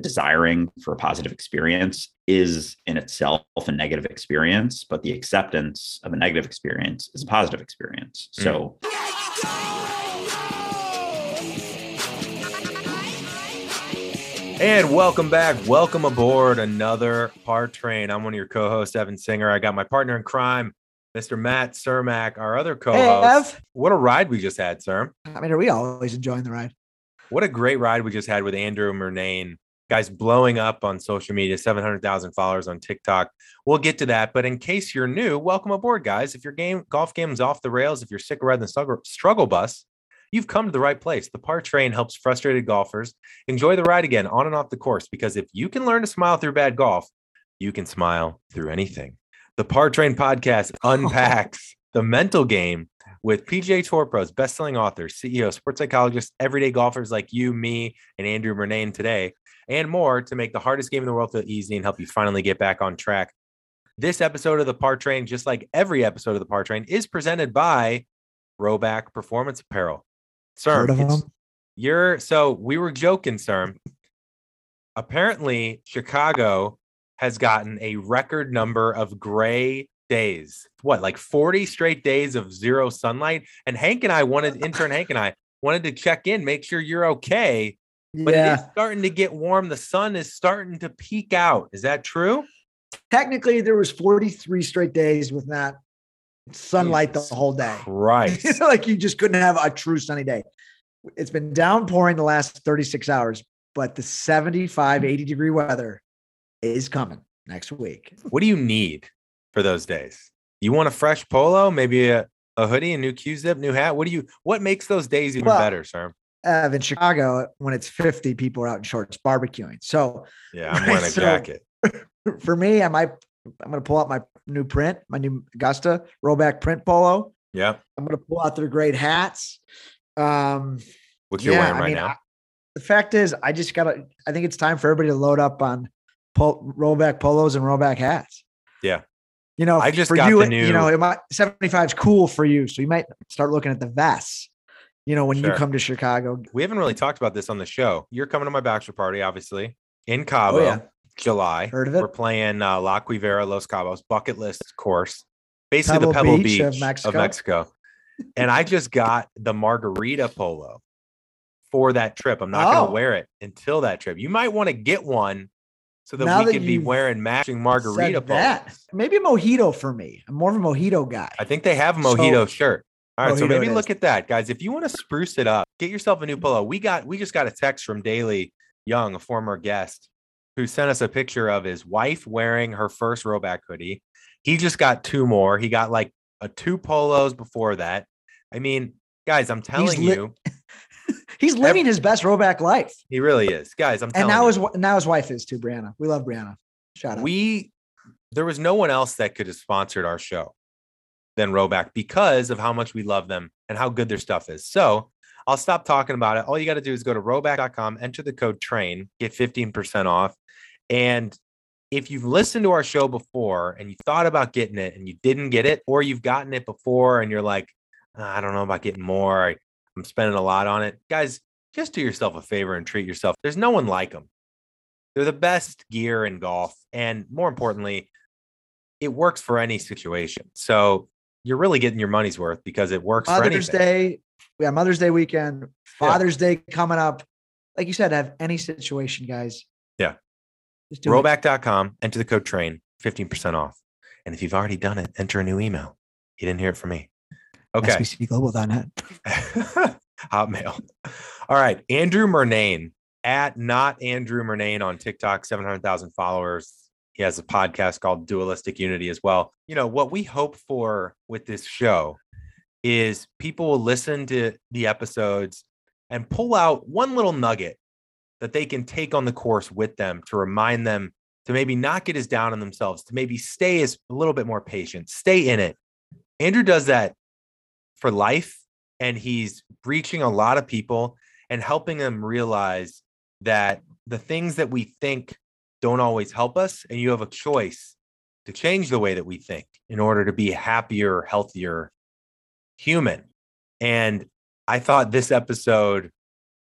desiring for a positive experience is in itself a negative experience, but the acceptance of a negative experience is a positive experience. So And welcome back. Welcome aboard another Par Train. I'm one of your co-hosts, Evan Singer. I got my partner in crime, Mr. Matt Cermak, our other co-host. Hey, what a ride we just had, sir. I mean, are we always enjoying the ride? What a great ride we just had with Andrew Murnane. Guys blowing up on social media, 700,000 followers on TikTok. We'll get to that. But in case you're new, welcome aboard, guys. If your golf game is off the rails, if you're sick of riding the struggle bus, you've come to the right place. The Par Train helps frustrated golfers enjoy the ride again on and off the course, because if you can learn to smile through bad golf, you can smile through anything. The Par Train podcast unpacks the mental game with PGA Tour pros, best-selling authors, CEOs, sports psychologists, everyday golfers like you, me, and Andrew Murnane today, and more to make the hardest game in the world feel easy and help you finally get back on track. This episode of the Par Train, just like every episode of the Par Train, is presented by Rhoback Performance Apparel. Sir, so we were joking, sir. Apparently, Chicago has gotten a record number of gray days. What, like 40 straight days of zero sunlight? And intern Hank and I wanted to check in, make sure you're okay. But It is starting to get warm. The sun is starting to peek out. Is that true? Technically, there was 43 straight days with not sunlight the whole day. Right. Like you just couldn't have a true sunny day. It's been downpouring the last 36 hours, but the 75, 80 degree weather is coming next week. What do you need for those days? You want a fresh polo, maybe a hoodie, a new Q-zip, new hat? What makes those days even better, sir? In Chicago, when it's 50, people are out in shorts barbecuing. So yeah, I'm wearing a jacket. For me, I'm going to pull out my new print, my new Augusta Rhoback print polo. Yeah. I'm going to pull out their great hats. What you're wearing right now? The fact is, I think it's time for everybody to load up on Rhoback polos and Rhoback hats. Yeah. I just got the new, 75 is cool for you. So you might start looking at the vests, when you come to Chicago. We haven't really talked about this on the show. You're coming to my bachelor party, obviously, in Cabo. Oh, yeah. July. Heard of it? We're playing La Cuivera, Los Cabos, bucket list course, basically the Pebble Beach of Mexico. And I just got the margarita polo for that trip. I'm not going to wear it until that trip. You might want to get one so that we could be wearing matching margarita polos. Maybe a mojito for me. I'm more of a mojito guy. I think they have a mojito shirt. All right, so maybe look at that, guys. If you want to spruce it up, get yourself a new polo. We just got a text from Daly Young, a former guest, who sent us a picture of his wife wearing her first Rhoback hoodie. He just got two more. He got like two polos before that. I mean, guys, I'm telling you. He's living his best Rhoback life. He really is. Guys, I'm telling you. And now his wife is too, Brianna. We love Brianna. Shout out. There was no one else that could have sponsored our show than Rhoback because of how much we love them and how good their stuff is. So I'll stop talking about it. All you got to do is go to rhoback.com, enter the code TRAIN, get 15% off. And if you've listened to our show before and you thought about getting it and you didn't get it, or you've gotten it before and you're like, I don't know about getting more, I'm spending a lot on it. Guys, just do yourself a favor and treat yourself. There's no one like them. They're the best gear in golf. And more importantly, it works for any situation. So you're really getting your money's worth because it works for anything. Mother's Day, we got Mother's Day weekend, Father's Day coming up. Like you said, have any situation, guys. Yeah. Rhoback.com, enter the code TRAIN, 15% off. And if you've already done it, enter a new email. You didn't hear it from me. Okay. SBCglobal.net. Hotmail. All right. Andrew Murnane, at not Andrew Murnane on TikTok, 700,000 followers. He has a podcast called Dualistic Unity as well. What we hope for with this show is people will listen to the episodes and pull out one little nugget that they can take on the course with them to remind them to maybe not get as down on themselves, to maybe stay as a little bit more patient, stay in it. Andrew does that for life, and he's reaching a lot of people and helping them realize that the things that we think don't always help us, and you have a choice to change the way that we think in order to be a happier, healthier human. And I thought this episode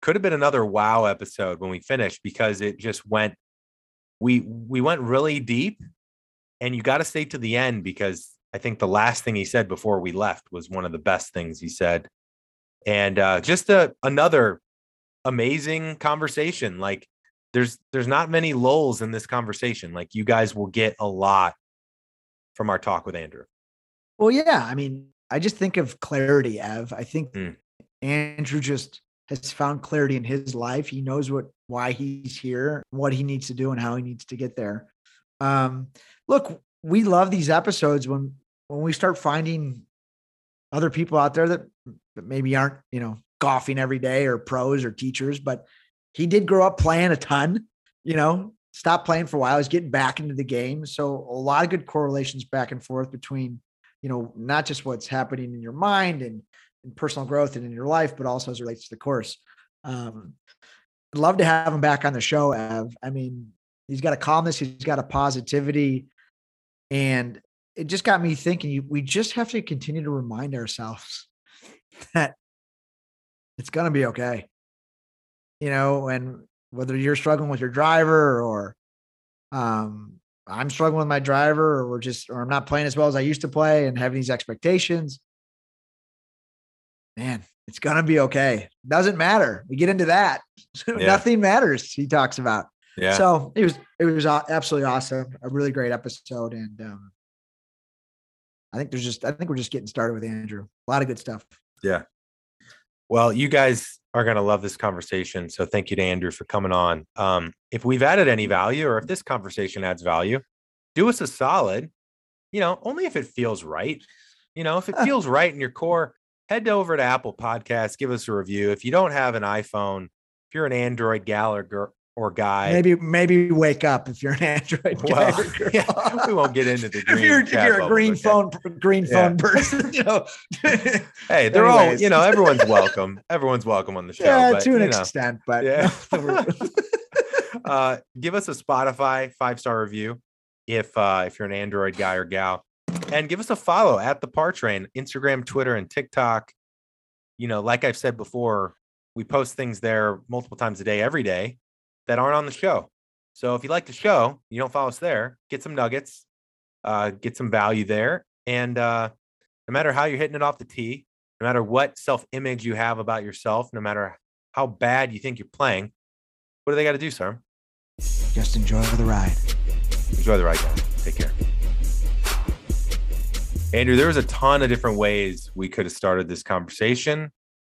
could have been another wow episode when we finished, because it just went, we went really deep, and you got to stay to the end, because I think the last thing he said before we left was one of the best things he said. And just another amazing conversation. Like there's not many lulls in this conversation. Like you guys will get a lot from our talk with Andrew. Well, yeah. I mean, I just think of clarity, Ev. I think Andrew just has found clarity in his life. He knows why he's here, what he needs to do, and how he needs to get there. Look, we love these episodes when we start finding other people out there that maybe aren't, golfing every day, or pros or teachers, but he did grow up playing a ton, stopped playing for a while. He's getting back into the game. So a lot of good correlations back and forth between, not just what's happening in your mind and personal growth and in your life, but also as it relates to the course. I'd love to have him back on the show, Ev. I mean, he's got a calmness, he's got a positivity, and it just got me thinking, we just have to continue to remind ourselves that it's going to be okay. And whether you're struggling with your driver, or I'm struggling with my driver, or or I'm not playing as well as I used to play and having these expectations, man, it's going to be okay. Doesn't matter. We get into that. Yeah. Nothing matters. He talks about. Yeah. So it was absolutely awesome. A really great episode. And I think we're just getting started with Andrew. A lot of good stuff. Yeah. Well, you guys are going to love this conversation. So thank you to Andrew for coming on. If we've added any value, or if this conversation adds value, do us a solid, only if it feels right. If it feels right in your core, head over to Apple Podcasts, give us a review. If you don't have an iPhone, if you're an Android gal or girl or guy, maybe wake up if you're an Android guy or girl. Yeah, we won't get into the green. if you're a green phone person, Hey, they're all, everyone's welcome. Everyone's welcome on the show. Yeah, to an extent, but yeah. Give us a Spotify 5-star review if you're an Android guy or gal, and give us a follow at the Par Train, Instagram, Twitter, and TikTok. Like I've said before, we post things there multiple times a day, every day, that aren't on the show. So if you like the show, you don't follow us there, get some nuggets, get some value there. And no matter how you're hitting it off the tee, no matter what self-image you have about yourself, no matter how bad you think you're playing, what do they got to do, sir? Just enjoy the ride. Enjoy the ride, guys. Take care. Andrew, there was a ton of different ways we could have started this conversation.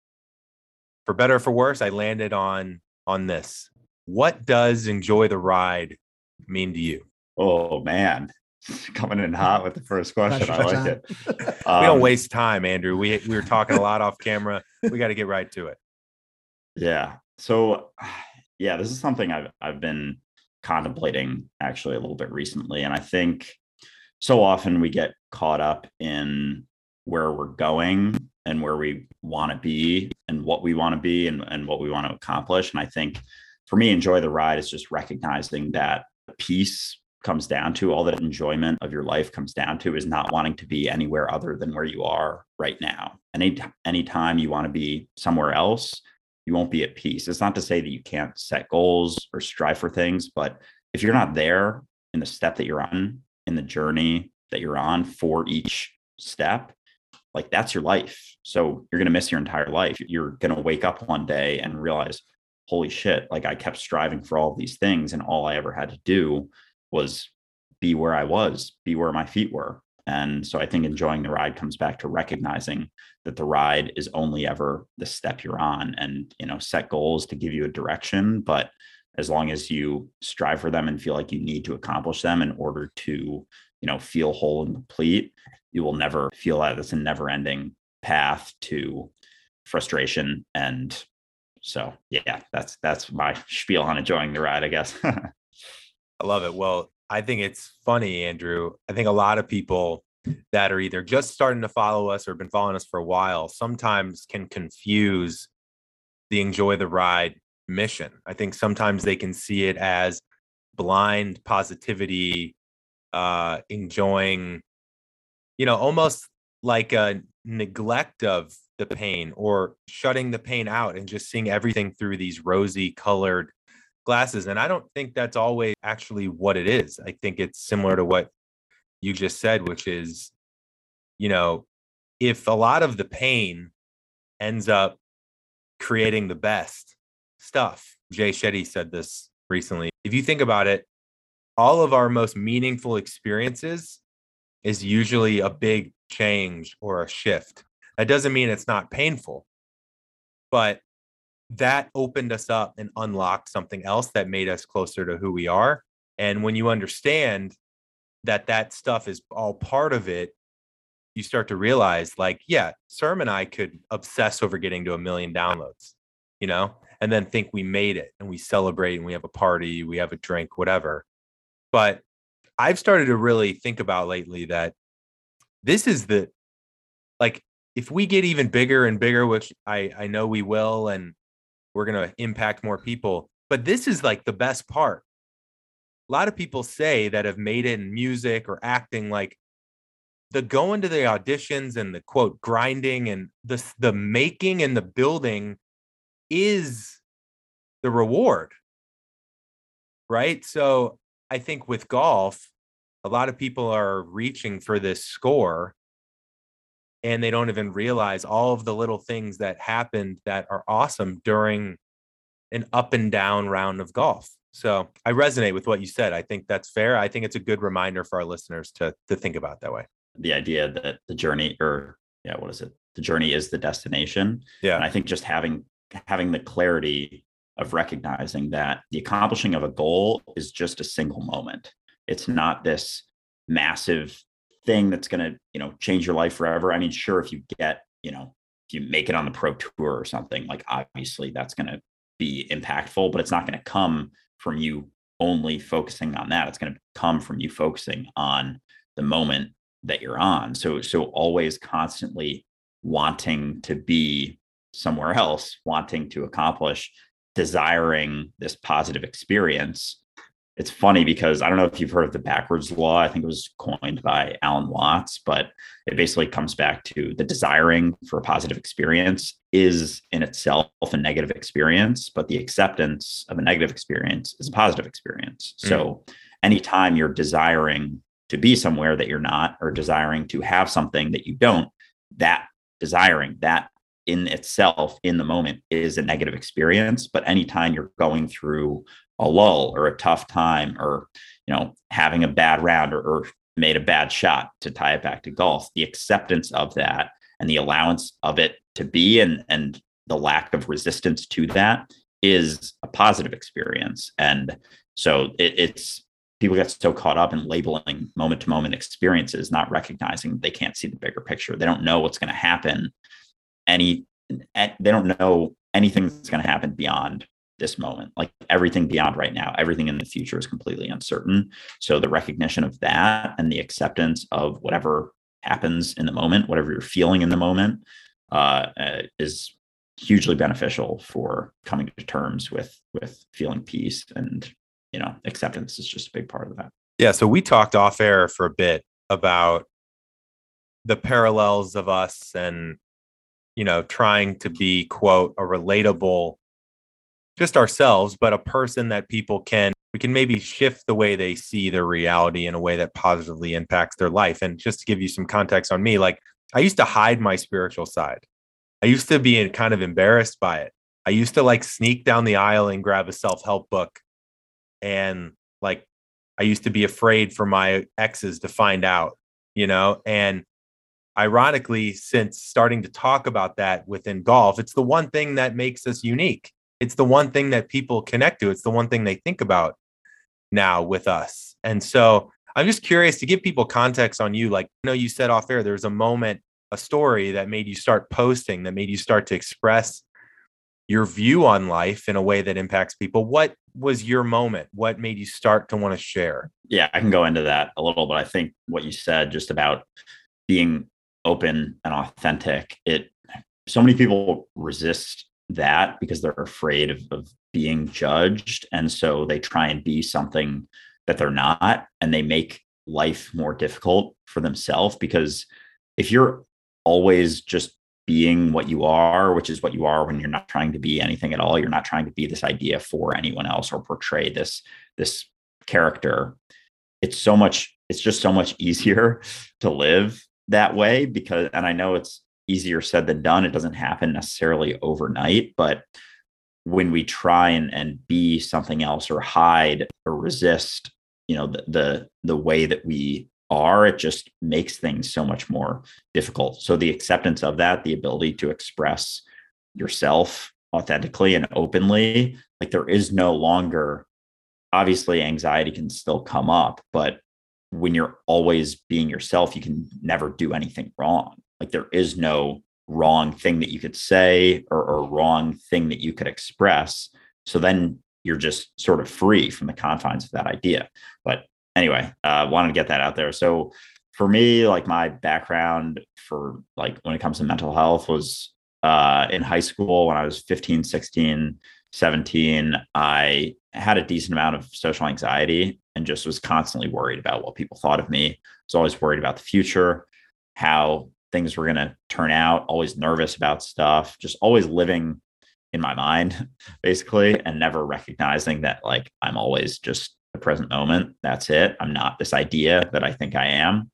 For better or for worse, I landed on this. What does enjoy the ride mean to you? Oh, man. Coming in hot with the first question. I like it. We don't waste time, Andrew. We were talking a lot off camera. We got to get right to it. Yeah. So, this is something I've been contemplating actually a little bit recently. And I think so often we get caught up in where we're going and where we want to be and what we want to be and what we want to accomplish. And I think for me, enjoy the ride is just recognizing that peace comes down to, all that enjoyment of your life comes down to, is not wanting to be anywhere other than where you are right now. And anytime you want to be somewhere else, you won't be at peace. It's not to say that you can't set goals or strive for things, but if you're not there in the step that you're on, in the journey that you're on for each step, like that's your life. So you're going to miss your entire life. You're going to wake up one day and realize, holy shit, like I kept striving for all of these things, and all I ever had to do was be where I was, be where my feet were. And so I think enjoying the ride comes back to recognizing that the ride is only ever the step you're on, and, set goals to give you a direction. But as long as you strive for them and feel like you need to accomplish them in order to, feel whole and complete, you will never feel that it's a never ending path to frustration. And so, that's my spiel on enjoying the ride, I guess. I love it. Well, I think it's funny, Andrew. I think a lot of people that are either just starting to follow us or been following us for a while sometimes can confuse the enjoy the ride mission. I think sometimes they can see it as blind positivity, enjoying, almost like a neglect of the pain or shutting the pain out and just seeing everything through these rosy colored glasses. And I don't think that's always actually what it is. I think it's similar to what you just said, which is, you know, if a lot of the pain ends up creating the best stuff. Jay Shetty said this recently. If you think about it, all of our most meaningful experiences is usually a big change or a shift. That doesn't mean it's not painful, but that opened us up and unlocked something else that made us closer to who we are. And when you understand that that stuff is all part of it, you start to realize, like, yeah, Serm and I could obsess over getting to 1 million downloads, you know, and then think we made it and we celebrate and we have a party, we have a drink, whatever. But I've started to really think about lately that this is the, like, if we get even bigger and bigger, which I know we will, and we're going to impact more people, but this is like the best part. A lot of people say that have made it in music or acting, like the going to the auditions and the quote grinding and the making and the building is the reward, right? So I think with golf, a lot of people are reaching for this score and they don't even realize all of the little things that happened that are awesome during an up and down round of golf. So I resonate with what you said. I think that's fair. I think it's a good reminder for our listeners to think about that way. The idea that the journey, or what is it? The journey is the destination. Yeah. And I think just having the clarity of recognizing that the accomplishing of a goal is just a single moment. It's not this massive thing that's going to, change your life forever. I mean, sure, if you get, if you make it on the pro tour or something, like obviously that's going to be impactful, but it's not going to come from you only focusing on that. It's going to come from you focusing on the moment that you're on. So always constantly wanting to be somewhere else, wanting to accomplish, desiring this positive experience. It's funny because I don't know if you've heard of the backwards law. I think it was coined by Alan Watts, but it basically comes back to the desiring for a positive experience is in itself a negative experience, but the acceptance of a negative experience is a positive experience. So anytime you're desiring to be somewhere that you're not, or desiring to have something that you don't, that desiring that in itself in the moment is a negative experience. But anytime you're going through a lull or a tough time, or having a bad round, or made a bad shot, to tie it back to golf, the acceptance of that and the allowance of it to be, and the lack of resistance to that is a positive experience. And so it's people get so caught up in labeling moment to moment experiences, not recognizing they can't see the bigger picture. They don't know what's going to happen. They don't know anything that's going to happen beyond this moment. Like everything beyond right now, everything in the future is completely uncertain. So the recognition of that and the acceptance of whatever happens in the moment, whatever you're feeling in the moment, is hugely beneficial for coming to terms with feeling peace. And acceptance is just a big part of that. Yeah. So we talked off air for a bit about the parallels of us and, trying to be, quote, a relatable, just ourselves, but a person that we can maybe shift the way they see their reality in a way that positively impacts their life. And just to give you some context on me, like I used to hide my spiritual side. I used to be kind of embarrassed by it. I used to like sneak down the aisle and grab a self-help book. And like, I used to be afraid for my exes to find out, and ironically, since starting to talk about that within golf, it's the one thing that makes us unique. It's the one thing that people connect to. It's the one thing they think about now with us. And so I'm just curious to give people context on you. Like, you said off air, there's a moment, a story that made you start posting, that made you start to express your view on life in a way that impacts people. What was your moment? What made you start to want to share? Yeah, I can go into that a little, but I think what you said just about being open and authentic, so many people resist that because they're afraid of being judged. And so they try and be something that they're not, and they make life more difficult for themselves, because if you're always just being what you are, which is what you are when you're not trying to be anything at all. You're not trying to be this idea for anyone else or portray this character. It's just so much easier to live that way because, and I know it's easier said than done. It doesn't happen necessarily overnight, but when we try and be something else or hide or resist, the way that we are, it just makes things so much more difficult. So the acceptance of that, the ability to express yourself authentically and openly, like there is no longer, obviously anxiety can still come up, but when you're always being yourself, you can never do anything wrong. Like there is no wrong thing that you could say or wrong thing that you could express. So then you're just sort of free from the confines of that idea. But anyway, wanted to get that out there. So for me, like my background for like when it comes to mental health was in high school when I was 15, 16, 17, I had a decent amount of social anxiety and just was constantly worried about what people thought of me. I was always worried about the future, how things were going to turn out, always nervous about stuff, just always living in my mind, basically, and never recognizing that like I'm always just the present moment. That's it. I'm not this idea that I think I am.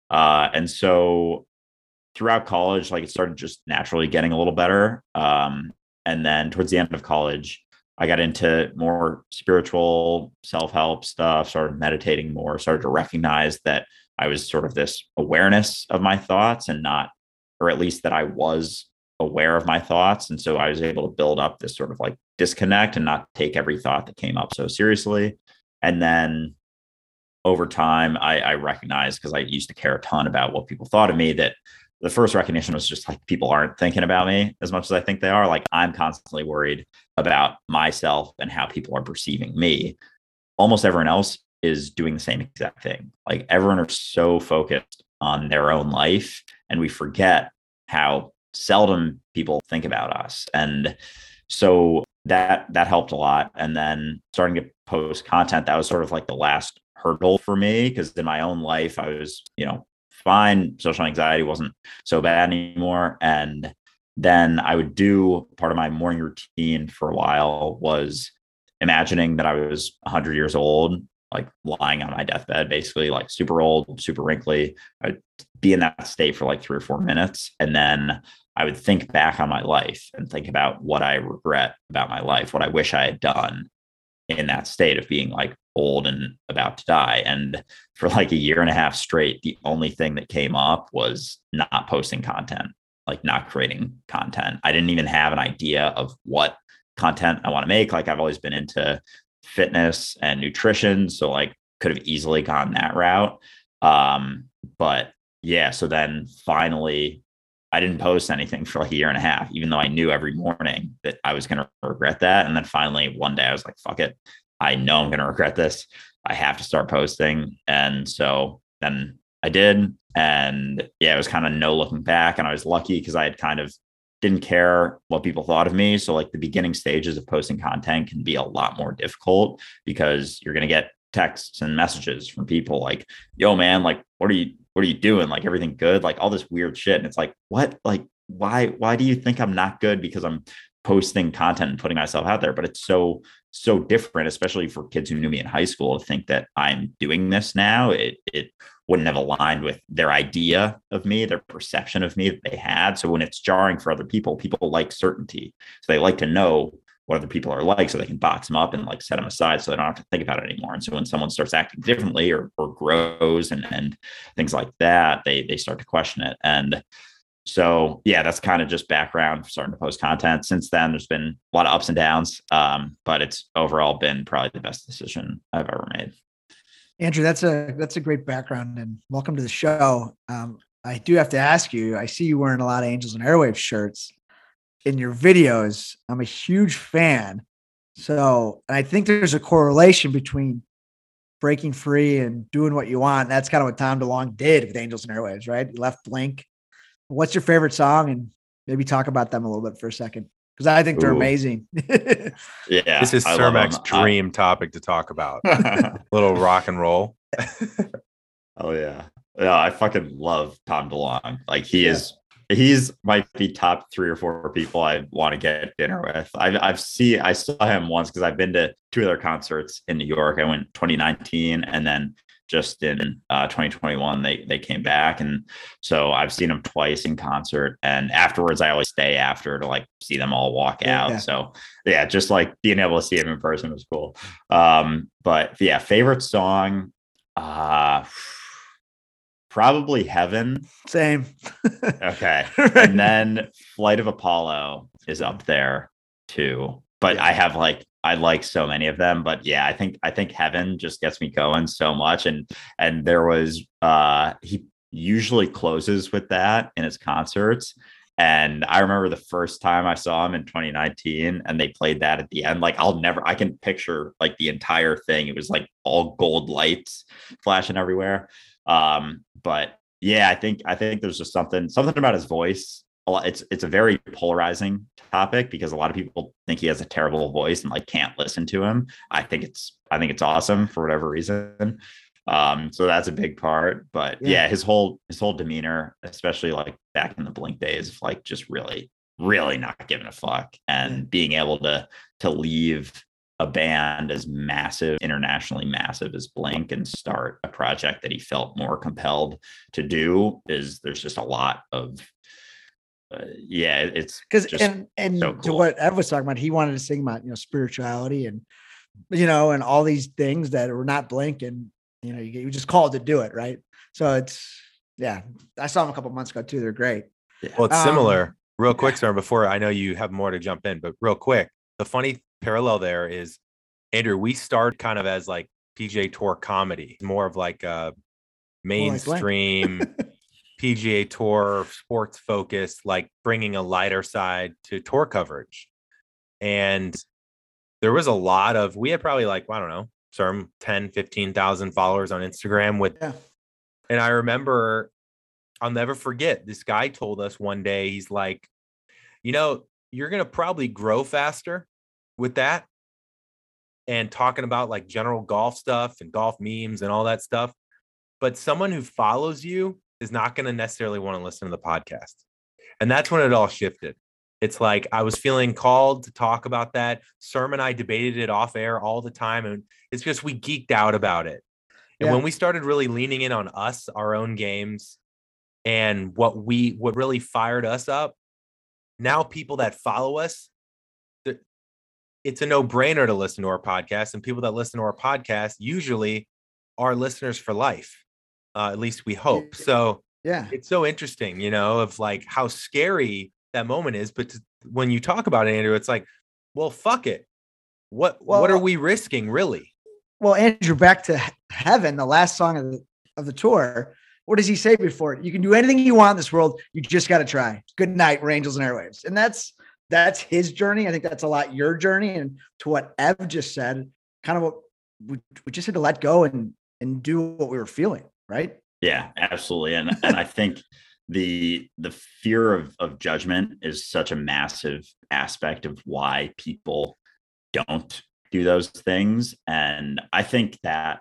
And so throughout college, like it started just naturally getting a little better. And then towards the end of college, I got into more spiritual self-help stuff, started meditating more, started to recognize that I was sort of this awareness of my thoughts and not, or at least that I was aware of my thoughts. And so I was able to build up this sort of like disconnect and not take every thought that came up so seriously. And then over time, I recognized, because I used to care a ton about what people thought of me, that the first recognition was just like people aren't thinking about me as much as I think they are. Like I'm constantly worried about myself and how people are perceiving me. Almost everyone else is doing the same exact thing. Like everyone are so focused on their own life, and we forget how seldom people think about us. And so that helped a lot. And then starting to post content, that was sort of like the last hurdle for me, because in my own life, I was, fine. Social anxiety wasn't so bad anymore. And then I would do part of my morning routine for a while was imagining that I was 100 years old, like lying on my deathbed, basically like super old, super wrinkly. I'd be in that state for like 3 or 4 minutes. And then I would think back on my life and think about what I regret about my life, what I wish I had done in that state of being like old and about to die. And for like a year and a half straight, the only thing that came up was not posting content, like not creating content. I didn't even have an idea of what content I want to make. Like I've always been into fitness and nutrition, so like could have easily gone that route. But yeah, so then finally I didn't post anything for like a year and a half, even though I knew every morning that I was going to regret that. And then finally one day I was like, fuck it. I know I'm going to regret this. I have to start posting. And so then I did. And yeah, it was kind of no looking back. And I was lucky because I had kind of didn't care what people thought of me. So like the beginning stages of posting content can be a lot more difficult because you're going to get texts and messages from people like, yo, man, like, what are you doing? Like everything good? Like all this weird shit. And it's like, what? Like, why do you think I'm not good because I'm posting content and putting myself out there? But it's so different, especially for kids who knew me in high school, to think that I'm doing this now. It wouldn't have aligned with their idea of me, their perception of me that they had. So when it's jarring for other people like certainty. So they like to know what other people are like so they can box them up and like set them aside so they don't have to think about it anymore. And so when someone starts acting differently or grows and things like that, they start to question it. And so, yeah, that's kind of just background for starting to post content. Since then, there's been a lot of ups and downs, but it's overall been probably the best decision I've ever made. Andrew, that's a great background, and welcome to the show. I do have to ask you, I see you wearing a lot of Angels and Airwaves shirts in your videos. I'm a huge fan. So I think there's a correlation between breaking free and doing what you want. That's kind of what Tom DeLonge did with Angels and Airwaves, right? He left Blink. What's your favorite song? And maybe talk about them a little bit for a second, because I think they're amazing. Yeah. This is Cermak's dream topic to talk about. Little rock and roll. Oh, yeah. Yeah, I fucking love Tom DeLonge. Like he is he's might be top 3 or 4 people I want to get dinner with. I saw him once because I've been to 2 of their concerts in New York. I went 2019 and then just in 2021 they came back, and so I've seen them twice in concert, and afterwards I always stay after to like see them all walk out. Yeah. So yeah, just like being able to see him in person was cool. But yeah, favorite song, probably Heaven. Same. Okay. Right. And then Flight of Apollo is up there too. But Yeah. I like so many of them. But yeah, I think Heaven just gets me going so much. And there was he usually closes with that in his concerts. And I remember the first time I saw him in 2019 and they played that at the end. Like I can picture like the entire thing. It was like all gold lights flashing everywhere. But yeah, I think there's just something about his voice. It's a very polarizing topic because a lot of people think he has a terrible voice and like can't listen to him. I think it's awesome for whatever reason. So that's a big part. But yeah, his whole demeanor, especially like back in the Blink days, like just really, really not giving a fuck and being able to leave a band as massive, internationally massive as Blink and start a project that he felt more compelled to do there's just a lot of it's because just and so to cool. what Ev was talking about, he wanted to sing about spirituality and and all these things that were not Blink, and you just called to do it, right? So it's I saw them a couple months ago too. They're great. Well, it's similar. Real quick, sir, before I know you have more to jump in, but real quick, the funny parallel there is, Andrew, we start kind of as like PGA Tour comedy, more of like a mainstream PGA Tour sports focus, like bringing a lighter side to tour coverage. And there was a lot of, we had probably like, I don't know, some 10, 15,000 followers on Instagram with, and I remember, I'll never forget, this guy told us one day, he's like, you're going to probably grow faster with that. And talking about like general golf stuff and golf memes and all that stuff. But someone who follows you is not going to necessarily want to listen to the podcast. And that's when it all shifted. It's like, I was feeling called to talk about that. Serm and I debated it off air all the time. And it's just, we geeked out about it. And when we started really leaning in on us, our own games, and what really fired us up, now people that follow us, it's a no-brainer to listen to our podcast, and people that listen to our podcast usually are listeners for life. At least we hope. So it's so interesting, of like how scary that moment is. But when you talk about it, Andrew, it's like, well, fuck it. What are we risking, really? Well, Andrew, back to Heaven, the last song of the tour. What does he say before it? You can do anything you want in this world. You just got to try. Good night, Angels and Airwaves. And that's his journey. I think that's a lot your journey. And to what Ev just said, kind of what we just had to let go and do what we were feeling, right? Yeah, absolutely. And I think the fear of judgment is such a massive aspect of why people don't do those things. And I think that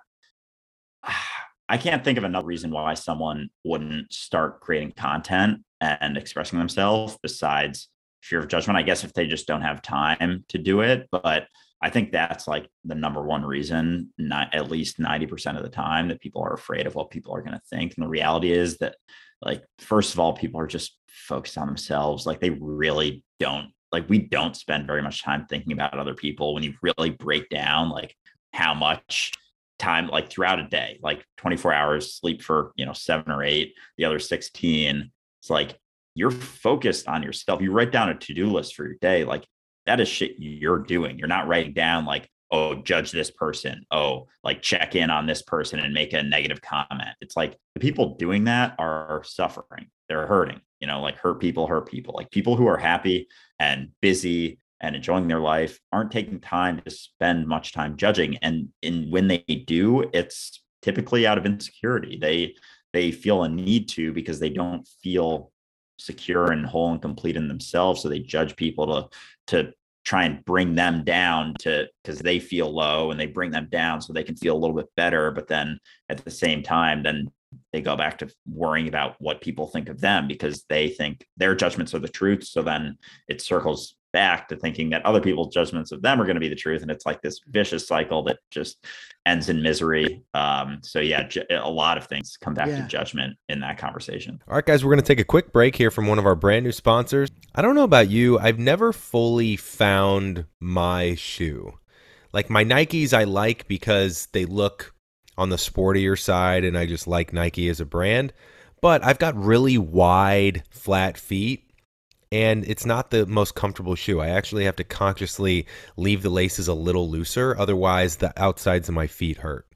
I can't think of another reason why someone wouldn't start creating content and expressing themselves besides fear of judgment. I guess if they just don't have time to do it, but I think that's like the number one reason, not at least 90% of the time, that people are afraid of what people are going to think. And the reality is that, like, first of all, people are just focused on themselves. Like, they really don't, like, we don't spend very much time thinking about other people. When you really break down like how much time, like throughout a day, like 24 hours sleep for 7 or 8, the other 16, it's like you're focused on yourself. You write down a to-do list for your day, like that is shit you're doing. You're not writing down like, oh, judge this person, oh, like check in on this person and make a negative comment. It's like the people doing that are suffering, they're hurting, like hurt people. Like people who are happy and busy and enjoying their life aren't taking time to spend much time judging. And when they do, it's typically out of insecurity. They feel a need to, because they don't feel secure and whole and complete in themselves. So they judge people to try and bring them down because they feel low, and they bring them down so they can feel a little bit better. But then at the same time, then they go back to worrying about what people think of them because they think their judgments are the truth. So then it circles back to thinking that other people's judgments of them are going to be the truth. And it's like this vicious cycle that just ends in misery. So yeah, a lot of things come back to judgment in that conversation. All right, guys, we're going to take a quick break here from one of our brand new sponsors. I don't know about you. I've never fully found my shoe. Like my Nikes I like because they look on the sportier side and I just like Nike as a brand, but I've got really wide, flat feet and it's not the most comfortable shoe. I actually have to consciously leave the laces a little looser. Otherwise, the outsides of my feet hurt.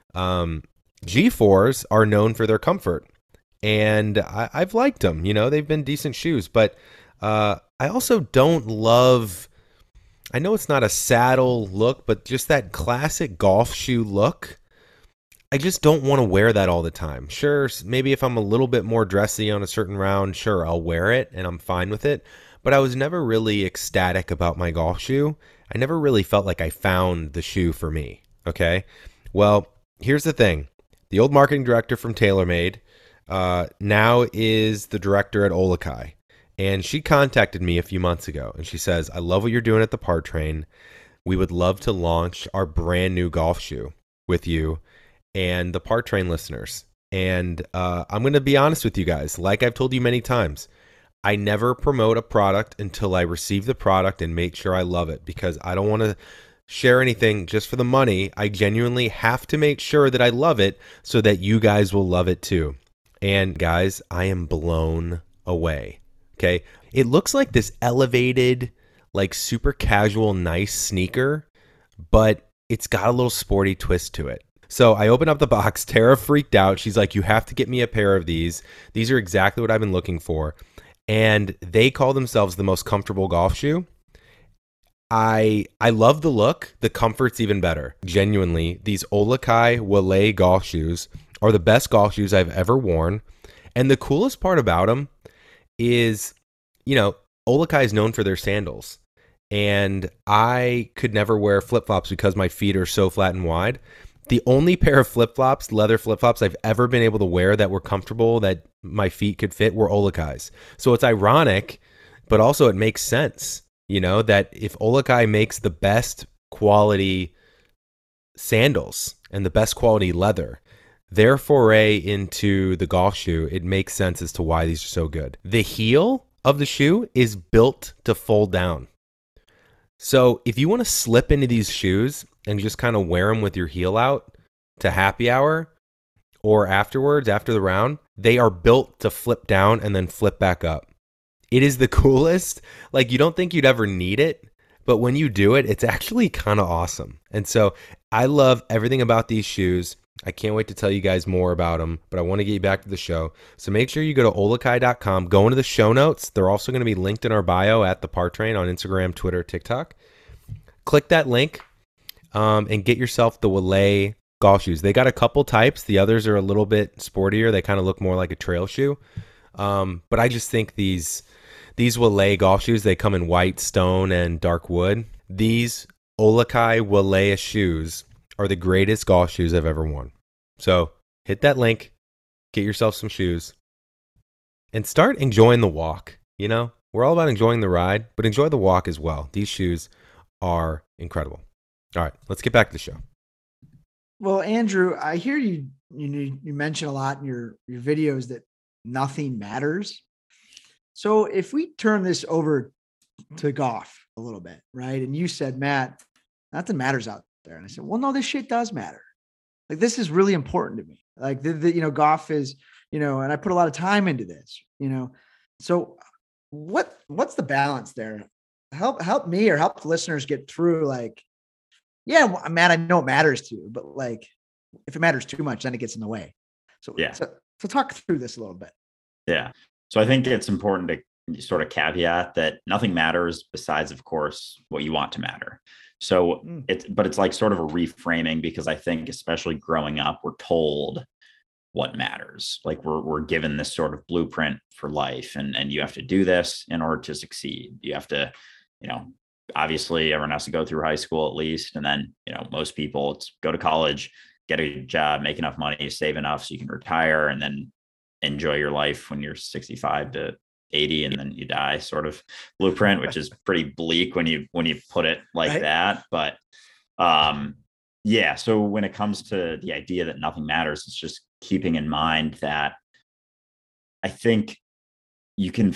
G4s are known for their comfort, and I've liked them. You know, they've been decent shoes, but I also don't love, I know it's not a saddle look, but just that classic golf shoe look. I just don't want to wear that all the time. Sure, maybe if I'm a little bit more dressy on a certain round, sure, I'll wear it and I'm fine with it. But I was never really ecstatic about my golf shoe. I never really felt like I found the shoe for me. Okay. Well, here's the thing. The old marketing director from TaylorMade now is the director at Olakai. And she contacted me a few months ago and she says, I love what you're doing at the Par Train. We would love to launch our brand new golf shoe with you and the Par Train listeners. And I'm going to be honest with you guys. Like I've told you many times, I never promote a product until I receive the product and make sure I love it, because I don't want to share anything just for the money. I genuinely have to make sure that I love it so that you guys will love it too. And guys, I am blown away. Okay. It looks like this elevated, like super casual, nice sneaker, but it's got a little sporty twist to it. So I opened up the box. Tara freaked out. She's like, you have to get me a pair of these. These are exactly what I've been looking for. And they call themselves the most comfortable golf shoe. I love the look. The comfort's even better. Genuinely, these Olakai Wale golf shoes are the best golf shoes I've ever worn. And the coolest part about them is, you know, Olakai is known for their sandals. And I could never wear flip-flops because my feet are so flat and wide. The only pair of flip-flops, leather flip-flops I've ever been able to wear that were comfortable, that my feet could fit, were Olakai's. So it's ironic, but also it makes sense, you know, that if Olakai makes the best quality sandals and the best quality leather, their foray into the golf shoe, it makes sense as to why these are so good. The heel of the shoe is built to fold down. So if you want to slip into these shoes and just kind of wear them with your heel out to happy hour or afterwards, after the round, they are built to flip down and then flip back up. It is the coolest. Like, you don't think you'd ever need it, but when you do it, it's actually kind of awesome. And so I love everything about these shoes. I can't wait to tell you guys more about them, but I want to get you back to the show. So make sure you go to olakai.com, go into the show notes. They're also going to be linked in our bio at the Par Train on Instagram, Twitter, TikTok. Click that link and get yourself the Wale golf shoes. They got a couple types. The others are a little bit sportier. They kind of look more like a trail shoe. But I just think these Wale golf shoes, they come in white, stone, and dark wood. These Olakai Wale shoes are the greatest golf shoes I've ever worn. So hit that link, get yourself some shoes, and start enjoying the walk. You know, we're all about enjoying the ride, but enjoy the walk as well. These shoes are incredible. All right, let's get back to the show. Well, Andrew, I hear you mention a lot in your videos that nothing matters. So if we turn this over to golf a little bit, right? And you said, Matt, nothing matters out there. And I said, well, no, this shit does matter. Like, this is really important to me. Like, golf is, and I put a lot of time into this, So what's the balance there? Help me or help the listeners get through, like, yeah, Matt, I know it matters to you, but like, if it matters too much, then it gets in the way. So, yeah. So talk through this a little bit. Yeah. So I think it's important to sort of caveat that nothing matters besides, of course, what you want to matter. So it's like sort of a reframing, because I think especially growing up, we're told what matters. Like we're given this sort of blueprint for life, and you have to do this in order to succeed. You have to, obviously everyone has to go through high school at least. And then, most people, it's go to college, get a job, make enough money, save enough so you can retire, and then enjoy your life when you're 65 to 80 and then you die sort of blueprint, which is pretty bleak when you put it like Right. that. But yeah, so when it comes to the idea that nothing matters, it's just keeping in mind that I think you can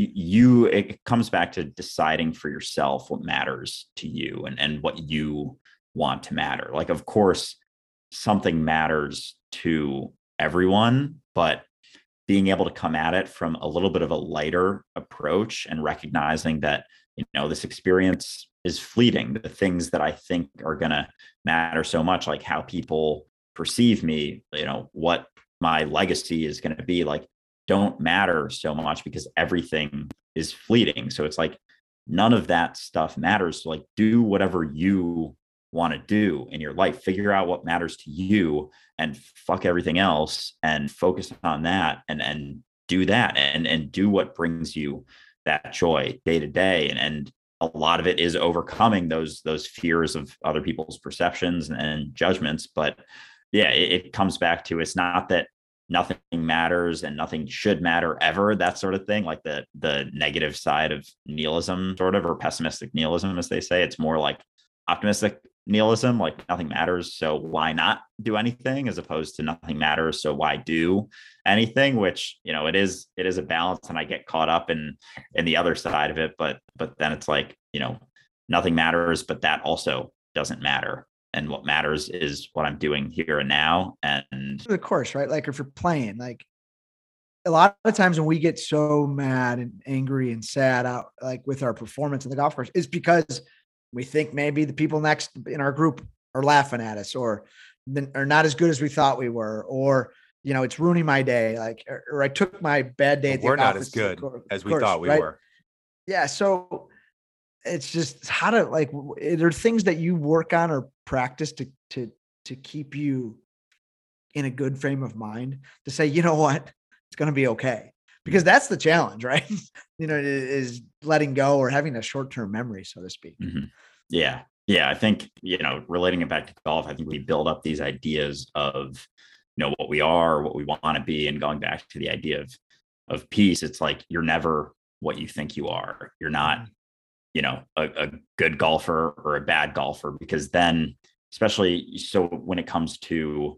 it comes back to deciding for yourself what matters to you and what you want to matter. Like, of course, something matters to everyone, but being able to come at it from a little bit of a lighter approach and recognizing that, this experience is fleeting. The things that I think are going to matter so much, like how people perceive me, what my legacy is going to be, like, don't matter so much because everything is fleeting. So it's like none of that stuff matters. So like, do whatever you want to do in your life, figure out what matters to you and fuck everything else and focus on that and do that and do what brings you that joy day to day. And a lot of it is overcoming those fears of other people's perceptions and judgments. But yeah, it comes back to, it's not that nothing matters and nothing should matter ever, that sort of thing, like the negative side of nihilism sort of, or pessimistic nihilism, as they say. It's more like optimistic nihilism, like nothing matters, so why not do anything, as opposed to nothing matters, so why do anything, which, it is a balance. And I get caught up in the other side of it, but then it's like, nothing matters, but that also doesn't matter. And what matters is what I'm doing here and now. And of course, right? Like if you're playing, like a lot of times when we get so mad and angry and sad out, like with our performance in the golf course, is because we think maybe the people next in our group are laughing at us or are not as good as we thought we were, or, it's ruining my day. Like, or I took my bad day. We're not as good as we thought we were. Yeah. So it's just how to, like, there are things that you work on or practice to keep you in a good frame of mind to say, you know what, it's going to be okay. Because that's the challenge, right? Is letting go or having a short-term memory, so to speak. Mm-hmm. Yeah. Yeah. I think, relating it back to golf, I think we build up these ideas of, what we are, what we want to be. And going back to the idea of peace, it's like, you're never what you think you are. You're not, a good golfer or a bad golfer, because then, especially so when it comes to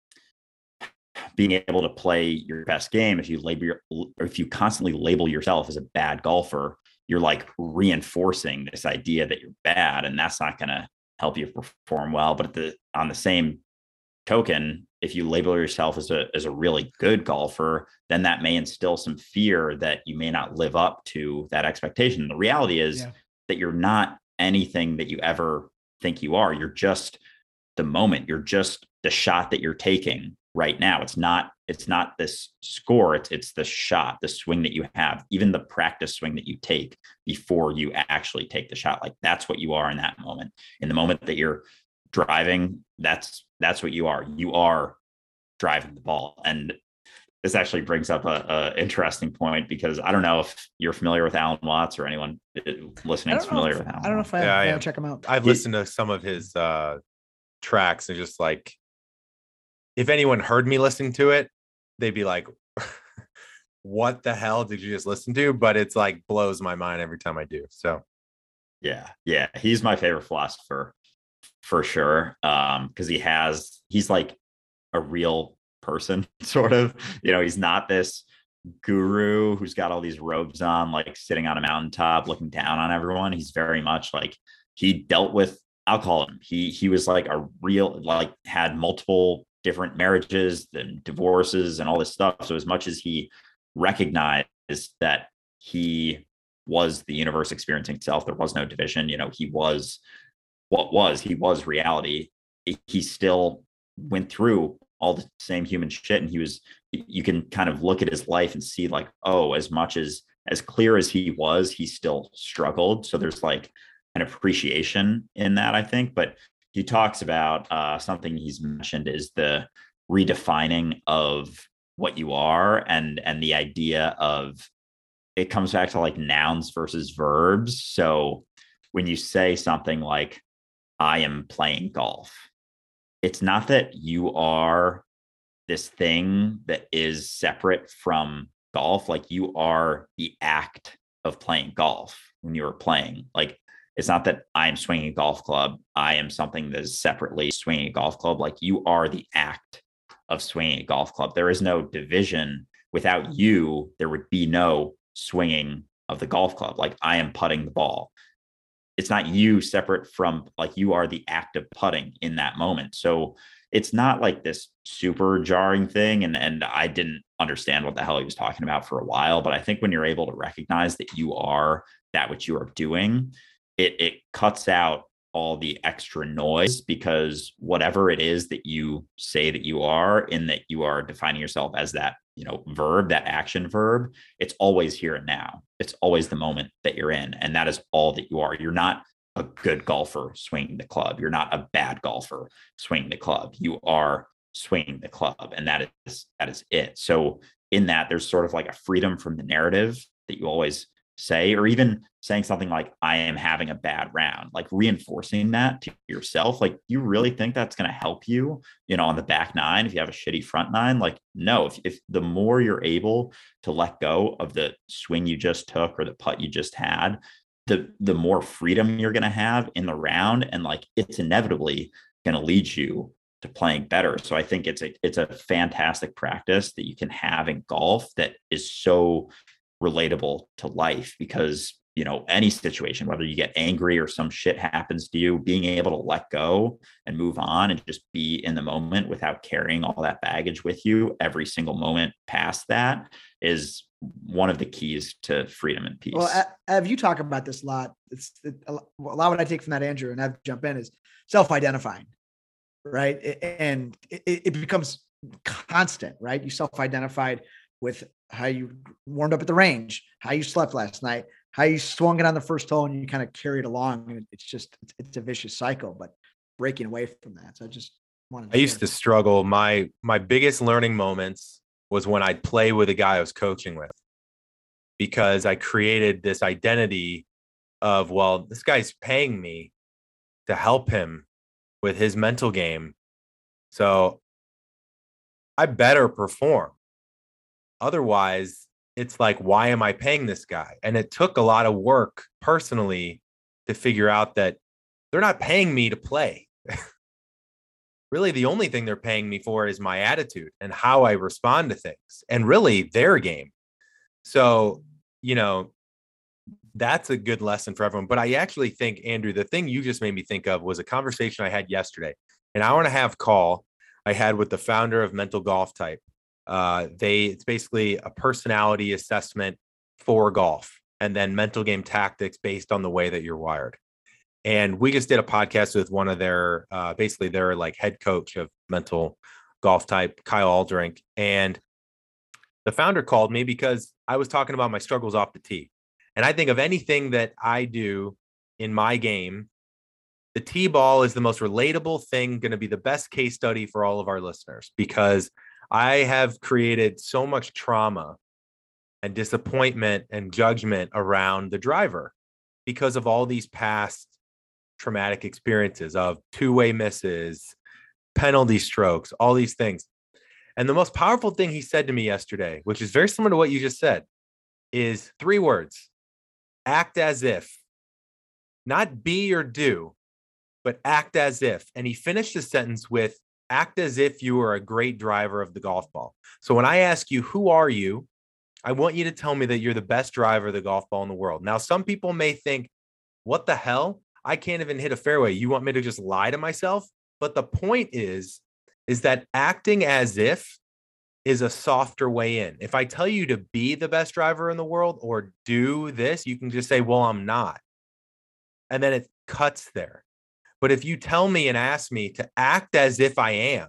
being able to play your best game, if you constantly label yourself as a bad golfer, you're like reinforcing this idea that you're bad, and that's not going to help you perform well. But on the same token, if you label yourself as a really good golfer, then that may instill some fear that you may not live up to that expectation. The reality is that you're not anything that you ever think you are. You're just the moment. You're just the shot that you're taking right now. It's not this score. It's the shot, the swing that you have, even the practice swing that you take before you actually take the shot. Like, that's what you are in that moment. In the moment that you're driving, that's what you are. You are driving the ball. And this actually brings up a interesting point, because I don't know if you're familiar with Alan Watts, or anyone listening is familiar with Alan. I don't know if I am. Check him out. I've listened to some of his tracks, and just like, if anyone heard me listening to it, they'd be like, what the hell did you just listen to? But it's like blows my mind every time I do. So yeah, he's my favorite philosopher for sure. Because he's like a real person, sort of. He's not this guru who's got all these robes on, like sitting on a mountaintop looking down on everyone. He's very much like, he dealt with alcoholism. He was like a real, like, had multiple different marriages and divorces and all this stuff. So as much as he recognized that he was the universe experiencing itself, there was no division, he was he was reality, he still went through all the same human shit. And you can kind of look at his life and see, like, oh, as clear as he was, he still struggled. So there's like an appreciation in that, I think. But he talks about something he's mentioned is the redefining of what you are, and the idea of, it comes back to like nouns versus verbs. So when you say something like, I am playing golf, it's not that you are this thing that is separate from golf. Like, you are the act of playing golf when you're playing. Like, it's not that I'm swinging a golf club. I am something that is separately swinging a golf club. Like, you are the act of swinging a golf club. There is no division. Without you, there would be no swinging of the golf club. Like, I am putting the ball. It's not you separate from, like, you are the act of putting in that moment. So it's not like this super jarring thing. And I didn't understand what the hell he was talking about for a while. But I think when you're able to recognize that you are that which you are doing, it cuts out all the extra noise, because whatever it is that you say that you are, in that you are defining yourself as that, verb, that action verb, it's always here and now. It's always the moment that you're in. And that is all that you are. You're not a good golfer swinging the club. You're not a bad golfer swinging the club. You are swinging the club. And that is it. So in that, there's sort of like a freedom from the narrative that you always say, or even saying something like, I am having a bad round, like reinforcing that to yourself. Like, you really think that's going to help you, on the back nine, if you have a shitty front nine? Like, no, if the more you're able to let go of the swing you just took or the putt you just had, the more freedom you're going to have in the round. And like, it's inevitably going to lead you to playing better. So I think it's a fantastic practice that you can have in golf that is so relatable to life, because any situation, whether you get angry or some shit happens to you, being able to let go and move on and just be in the moment without carrying all that baggage with you every single moment past that is one of the keys to freedom and peace. Well, Ev, you talk about this a lot. A lot what I take from that, Andrew, and Ev jump in, is self-identifying, right? And it becomes constant, right? You self-identified with how you warmed up at the range, how you slept last night, how you swung it on the first hole, and you kind of carry it along. And it's a vicious cycle, but breaking away from that. So I used to struggle. My biggest learning moments was when I'd play with a guy I was coaching with, because I created this identity of, well, this guy's paying me to help him with his mental game, so I better perform. Otherwise, it's like, why am I paying this guy? And it took a lot of work personally to figure out that they're not paying me to play. Really, the only thing they're paying me for is my attitude and how I respond to things, and really their game. So, that's a good lesson for everyone. But I actually think, Andrew, the thing you just made me think of was a conversation I had yesterday, an hour and a half call I had with the founder of Mental Golf Type. It's basically a personality assessment for golf, and then mental game tactics based on the way that you're wired. And we just did a podcast with one of their, basically their like head coach of Mental Golf Type, Kyle Aldrink. And the founder called me because I was talking about my struggles off the tee. And I think of anything that I do in my game, the tee ball is the most relatable thing, going to be the best case study for all of our listeners, because I have created so much trauma and disappointment and judgment around the driver because of all these past traumatic experiences of two-way misses, penalty strokes, all these things. And the most powerful thing he said to me yesterday, which is very similar to what you just said, is 3 words: act as if. Not be or do, but act as if. And he finished the sentence with, act as if you are a great driver of the golf ball. So when I ask you, who are you? I want you to tell me that you're the best driver of the golf ball in the world. Now, some people may think, what the hell? I can't even hit a fairway. You want me to just lie to myself? But the point is that acting as if is a softer way in. If I tell you to be the best driver in the world or do this, you can just say, well, I'm not. And then it cuts there. But if you tell me and ask me to act as if I am,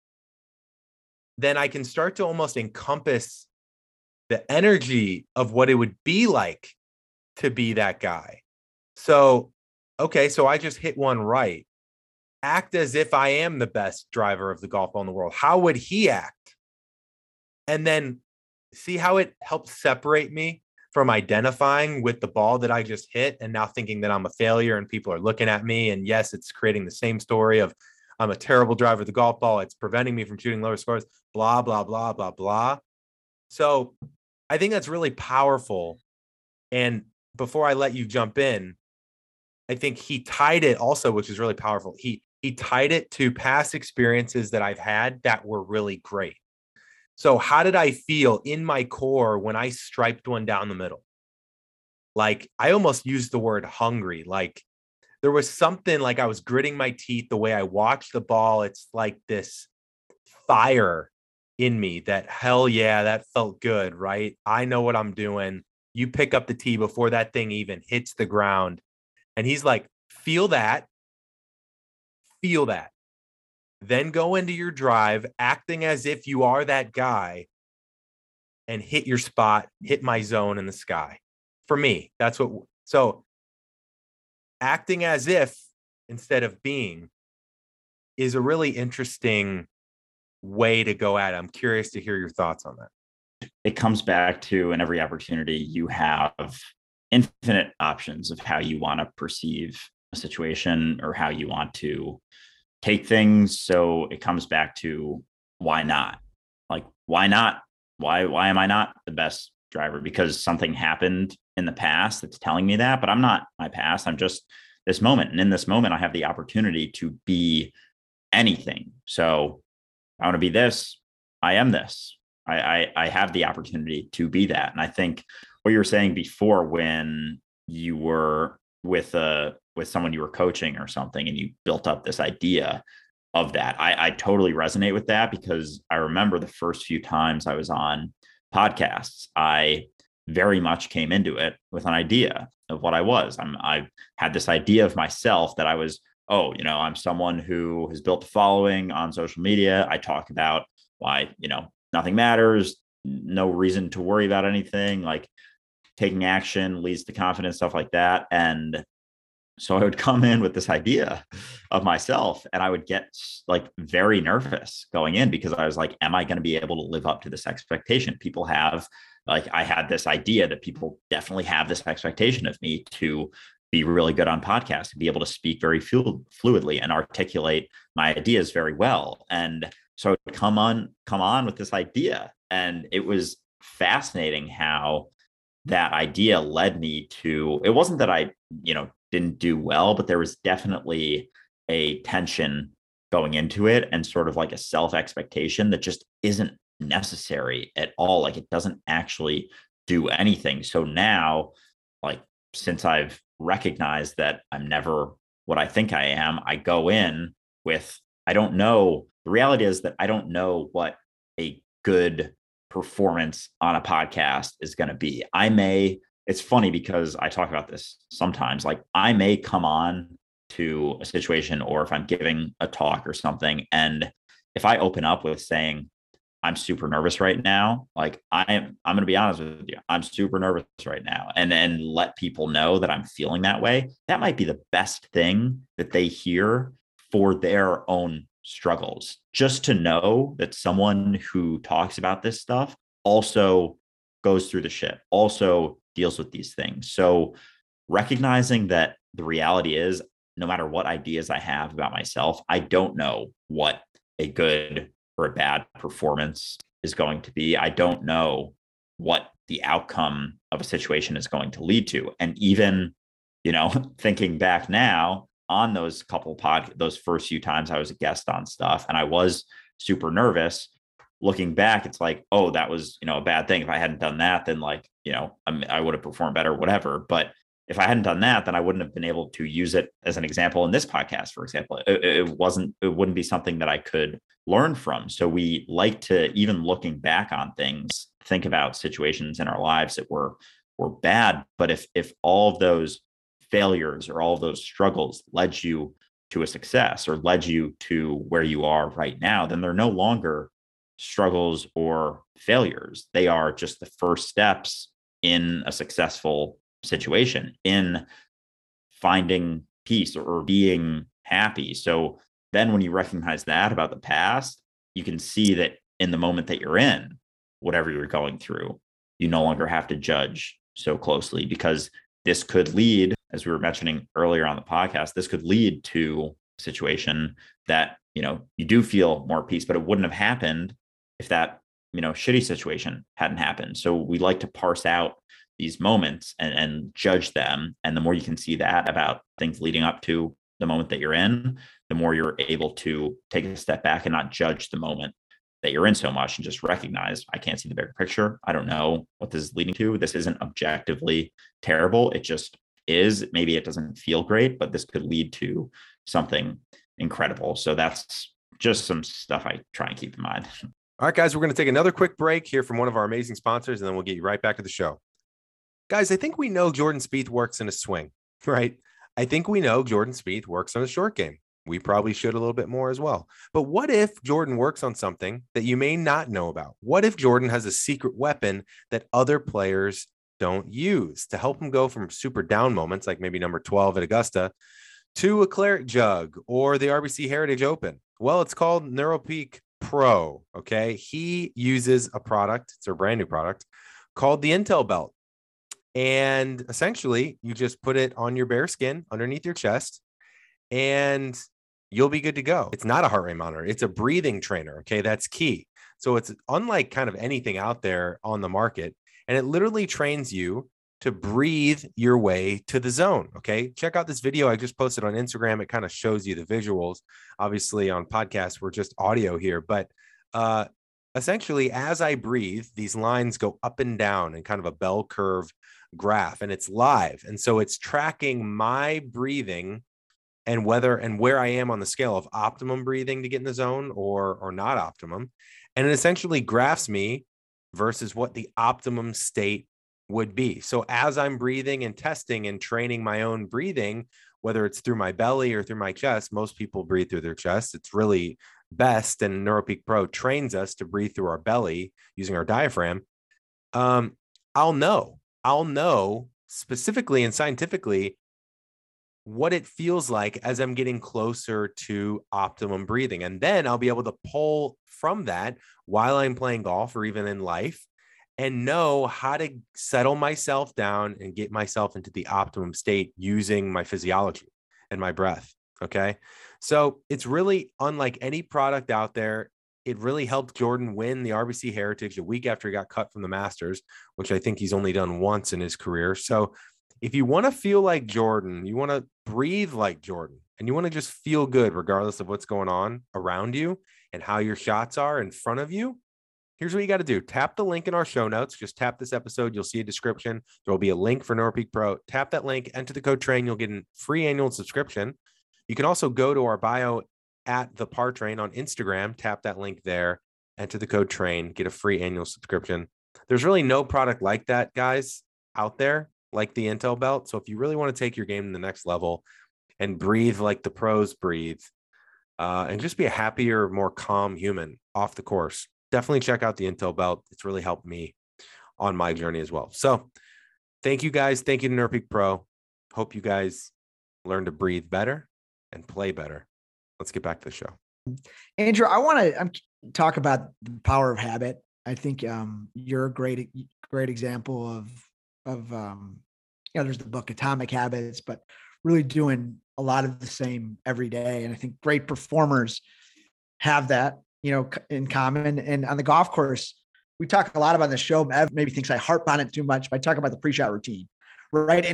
then I can start to almost encompass the energy of what it would be like to be that guy. So, okay, so I just hit one right. Act as if I am the best driver of the golf ball in the world. How would he act? And then see how it helps separate me from identifying with the ball that I just hit and now thinking that I'm a failure and people are looking at me. And yes, it's creating the same story of I'm a terrible driver of the golf ball. It's preventing me from shooting lower scores, blah, blah, blah, blah, blah. So I think that's really powerful. And before I let you jump in, I think he tied it also, which is really powerful. He tied it to past experiences that I've had that were really great. So how did I feel in my core when I striped one down the middle? Like I almost used the word hungry. Like there was something like I was gritting my teeth the way I watched the ball. It's like this fire in me that hell yeah, that felt good, right? I know what I'm doing. You pick up the tee before that thing even hits the ground. And he's like, feel that. Then go into your drive, acting as if you are that guy and hit your spot, hit my zone in the sky. For me, that's what, so acting as if instead of being is a really interesting way to go at it. I'm curious to hear your thoughts on that. It comes back to, in every opportunity, you have infinite options of how you want to perceive a situation or how you want to take things. So it comes back to why not? Like, why not? Why am I not the best driver? Because something happened in the past that's telling me that, but I'm not my past. I'm just this moment. And in this moment, I have the opportunity to be anything. So I want to be this. I am this. I have the opportunity to be that. And I think what you were saying before, when you were with someone you were coaching or something, and you built up this idea of that, I totally resonate with that, because I remember the first few times I was on podcasts, I very much came into it with an idea of what I was. I had this idea of myself that I was, I'm someone who has built a following on social media. I talk about why, nothing matters, no reason to worry about anything, like taking action leads to confidence, stuff like that. And so I would come in with this idea of myself, and I would get like very nervous going in, because I was like, am I going to be able to live up to this expectation? People have, like, I had this idea that people definitely have this expectation of me to be really good on podcasts, and be able to speak very fluidly and articulate my ideas very well. And so I would come on with this idea. And it was fascinating how that idea led me to, it wasn't that I, didn't do well, but there was definitely a tension going into it, and sort of like a self expectation that just isn't necessary at all. Like it doesn't actually do anything. So now, like, since I've recognized that I'm never what I think I am, I go in with, I don't know. The reality is that I don't know what a good performance on a podcast is going to be. It's funny because I talk about this sometimes, like I may come on to a situation, or if I'm giving a talk or something, and if I open up with saying, I'm super nervous right now, like I'm going to be honest with you, I'm super nervous right now, and then let people know that I'm feeling that way, that might be the best thing that they hear for their own struggles. Just to know that someone who talks about this stuff also goes through the shit, also deals with these things. So recognizing that the reality is, no matter what ideas I have about myself, I don't know what a good or a bad performance is going to be. I don't know what the outcome of a situation is going to lead to. And even, thinking back now on those those first few times I was a guest on stuff and I was super nervous, looking back, it's like, oh, that was, a bad thing. If I hadn't done that, then I would have performed better, whatever. But if I hadn't done that, then I wouldn't have been able to use it as an example in this podcast, for example. It wouldn't be something that I could learn from. So we like to, even looking back on things, think about situations in our lives that were bad. But if all of those failures or all of those struggles led you to a success, or led you to where you are right now, then they're no longer struggles or failures. They are just the first steps in a successful situation, in finding peace or being happy. So then when you recognize that about the past, you can see that in the moment that you're in, whatever you're going through, you no longer have to judge so closely, because this could lead, as we were mentioning earlier on the podcast, this could lead to a situation that you do feel more peace, but it wouldn't have happened if that, shitty situation hadn't happened. So we like to parse out these moments and judge them. And the more you can see that about things leading up to the moment that you're in, the more you're able to take a step back and not judge the moment that you're in so much, and just recognize, I can't see the bigger picture. I don't know what this is leading to. This isn't objectively terrible. It just is. Maybe it doesn't feel great, but this could lead to something incredible. So that's just some stuff I try and keep in mind. All right, guys, we're going to take another quick break here from one of our amazing sponsors, and then we'll get you right back to the show. Guys, I think we know Jordan Spieth works in a swing, right? I think we know Jordan Spieth works on a short game. We probably should a little bit more as well. But what if Jordan works on something that you may not know about? What if Jordan has a secret weapon that other players don't use to help him go from super down moments, like maybe number 12 at Augusta, to a claret jug or the RBC Heritage Open? Well, it's called NeuroPeak Pro. Okay. He uses a product, it's a brand new product called the Intel Belt. And essentially, you just put it on your bare skin underneath your chest, and you'll be good to go. It's not a heart rate monitor. It's a breathing trainer. Okay. That's key. So it's unlike kind of anything out there on the market. And it literally trains you to breathe your way to the zone. Okay. Check out this video I just posted on Instagram. It kind of shows you the visuals. Obviously on podcasts, we're just audio here, but essentially as I breathe, these lines go up and down in kind of a bell curve graph, and it's live. And so it's tracking my breathing and whether and where I am on the scale of optimum breathing to get in the zone or not optimum. And it essentially graphs me versus what the optimum state would be. So as I'm breathing and testing and training my own breathing, whether it's through my belly or through my chest, most people breathe through their chest. It's really best. And NeuroPeak Pro trains us to breathe through our belly using our diaphragm. I'll know specifically and scientifically what it feels like as I'm getting closer to optimum breathing. And then I'll be able to pull from that while I'm playing golf or even in life and know how to settle myself down and get myself into the optimum state using my physiology and my breath. Okay. So it's really unlike any product out there. It really helped Jordan win the RBC Heritage a week after he got cut from the Masters, which I think he's only done once in his career. So if you want to feel like Jordan, you want to breathe like Jordan, and you want to just feel good regardless of what's going on around you and how your shots are in front of you, here's what you got to do. Tap the link in our show notes. Just tap this episode. You'll see a description. There will be a link for NeuroPeak Pro. Tap that link, enter the code TRAIN. You'll get a free annual subscription. You can also go to our bio at the Par Train on Instagram. Tap that link there, enter the code TRAIN, get a free annual subscription. There's really no product like that, guys, out there, like the Intel Belt. So if you really want to take your game to the next level and breathe like the pros breathe, and just be a happier, more calm human off the course, definitely check out the Intel Belt. It's really helped me on my journey as well. So thank you guys. Thank you to NeuroPeak Pro. Hope you guys learn to breathe better and play better. Let's get back to the show. Andrew, I want to talk about the power of habit. I think you're a great example of there's the book Atomic Habits, but really doing a lot of the same every day. And I think great performers have that, in common. And on the golf course, we talk a lot about the show. Ev maybe thinks I harp on it too much, but I talk about the pre-shot routine, right?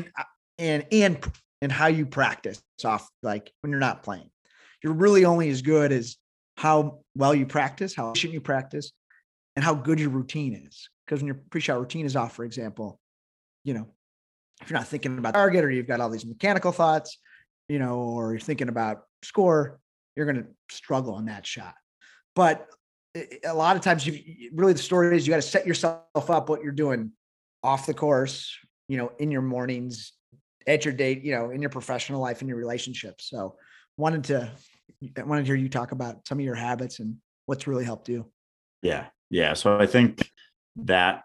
And how you practice off, like when you're not playing. You're really only as good as how well you practice, how efficient you practice, and how good your routine is. Because when your pre-shot routine is off, for example, if you're not thinking about target, or you've got all these mechanical thoughts, or you're thinking about score, you're going to struggle on that shot. But a lot of times, the story is you got to set yourself up what you're doing off the course, in your mornings, at your date, in your professional life, in your relationships. So I wanted to hear you talk about some of your habits and what's really helped you. Yeah. So I think that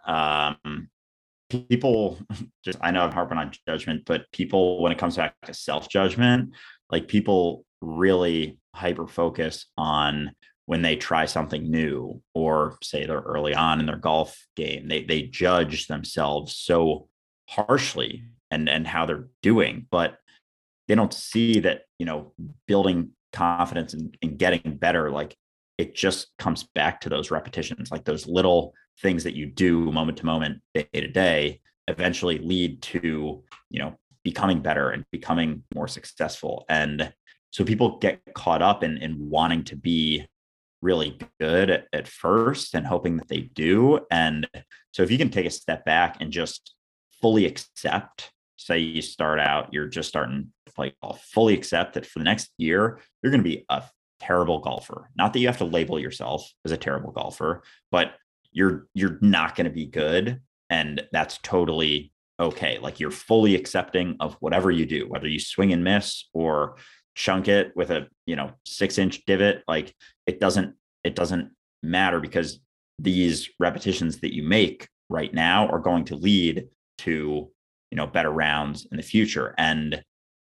people I know I'm harping on judgment, but people, when it comes back to self-judgment, like people really hyper focus on when they try something new, or say they're early on in their golf game, they judge themselves so harshly and how they're doing, but they don't see that, building confidence in getting better, like it just comes back to those repetitions, like those little things that you do moment to moment, day to day, eventually lead to, becoming better and becoming more successful. And so people get caught up in wanting to be really good at first and hoping that they do. And so if you can take a step back and just fully accept, say you start out, you're just starting to play golf, fully accept that for the next year, you're going to be a terrible golfer. Not that you have to label yourself as a terrible golfer, but you're not going to be good. And that's totally okay. Like you're fully accepting of whatever you do, whether you swing and miss or chunk it with a 6-inch divot. Like it doesn't matter, because these repetitions that you make right now are going to lead to better rounds in the future. And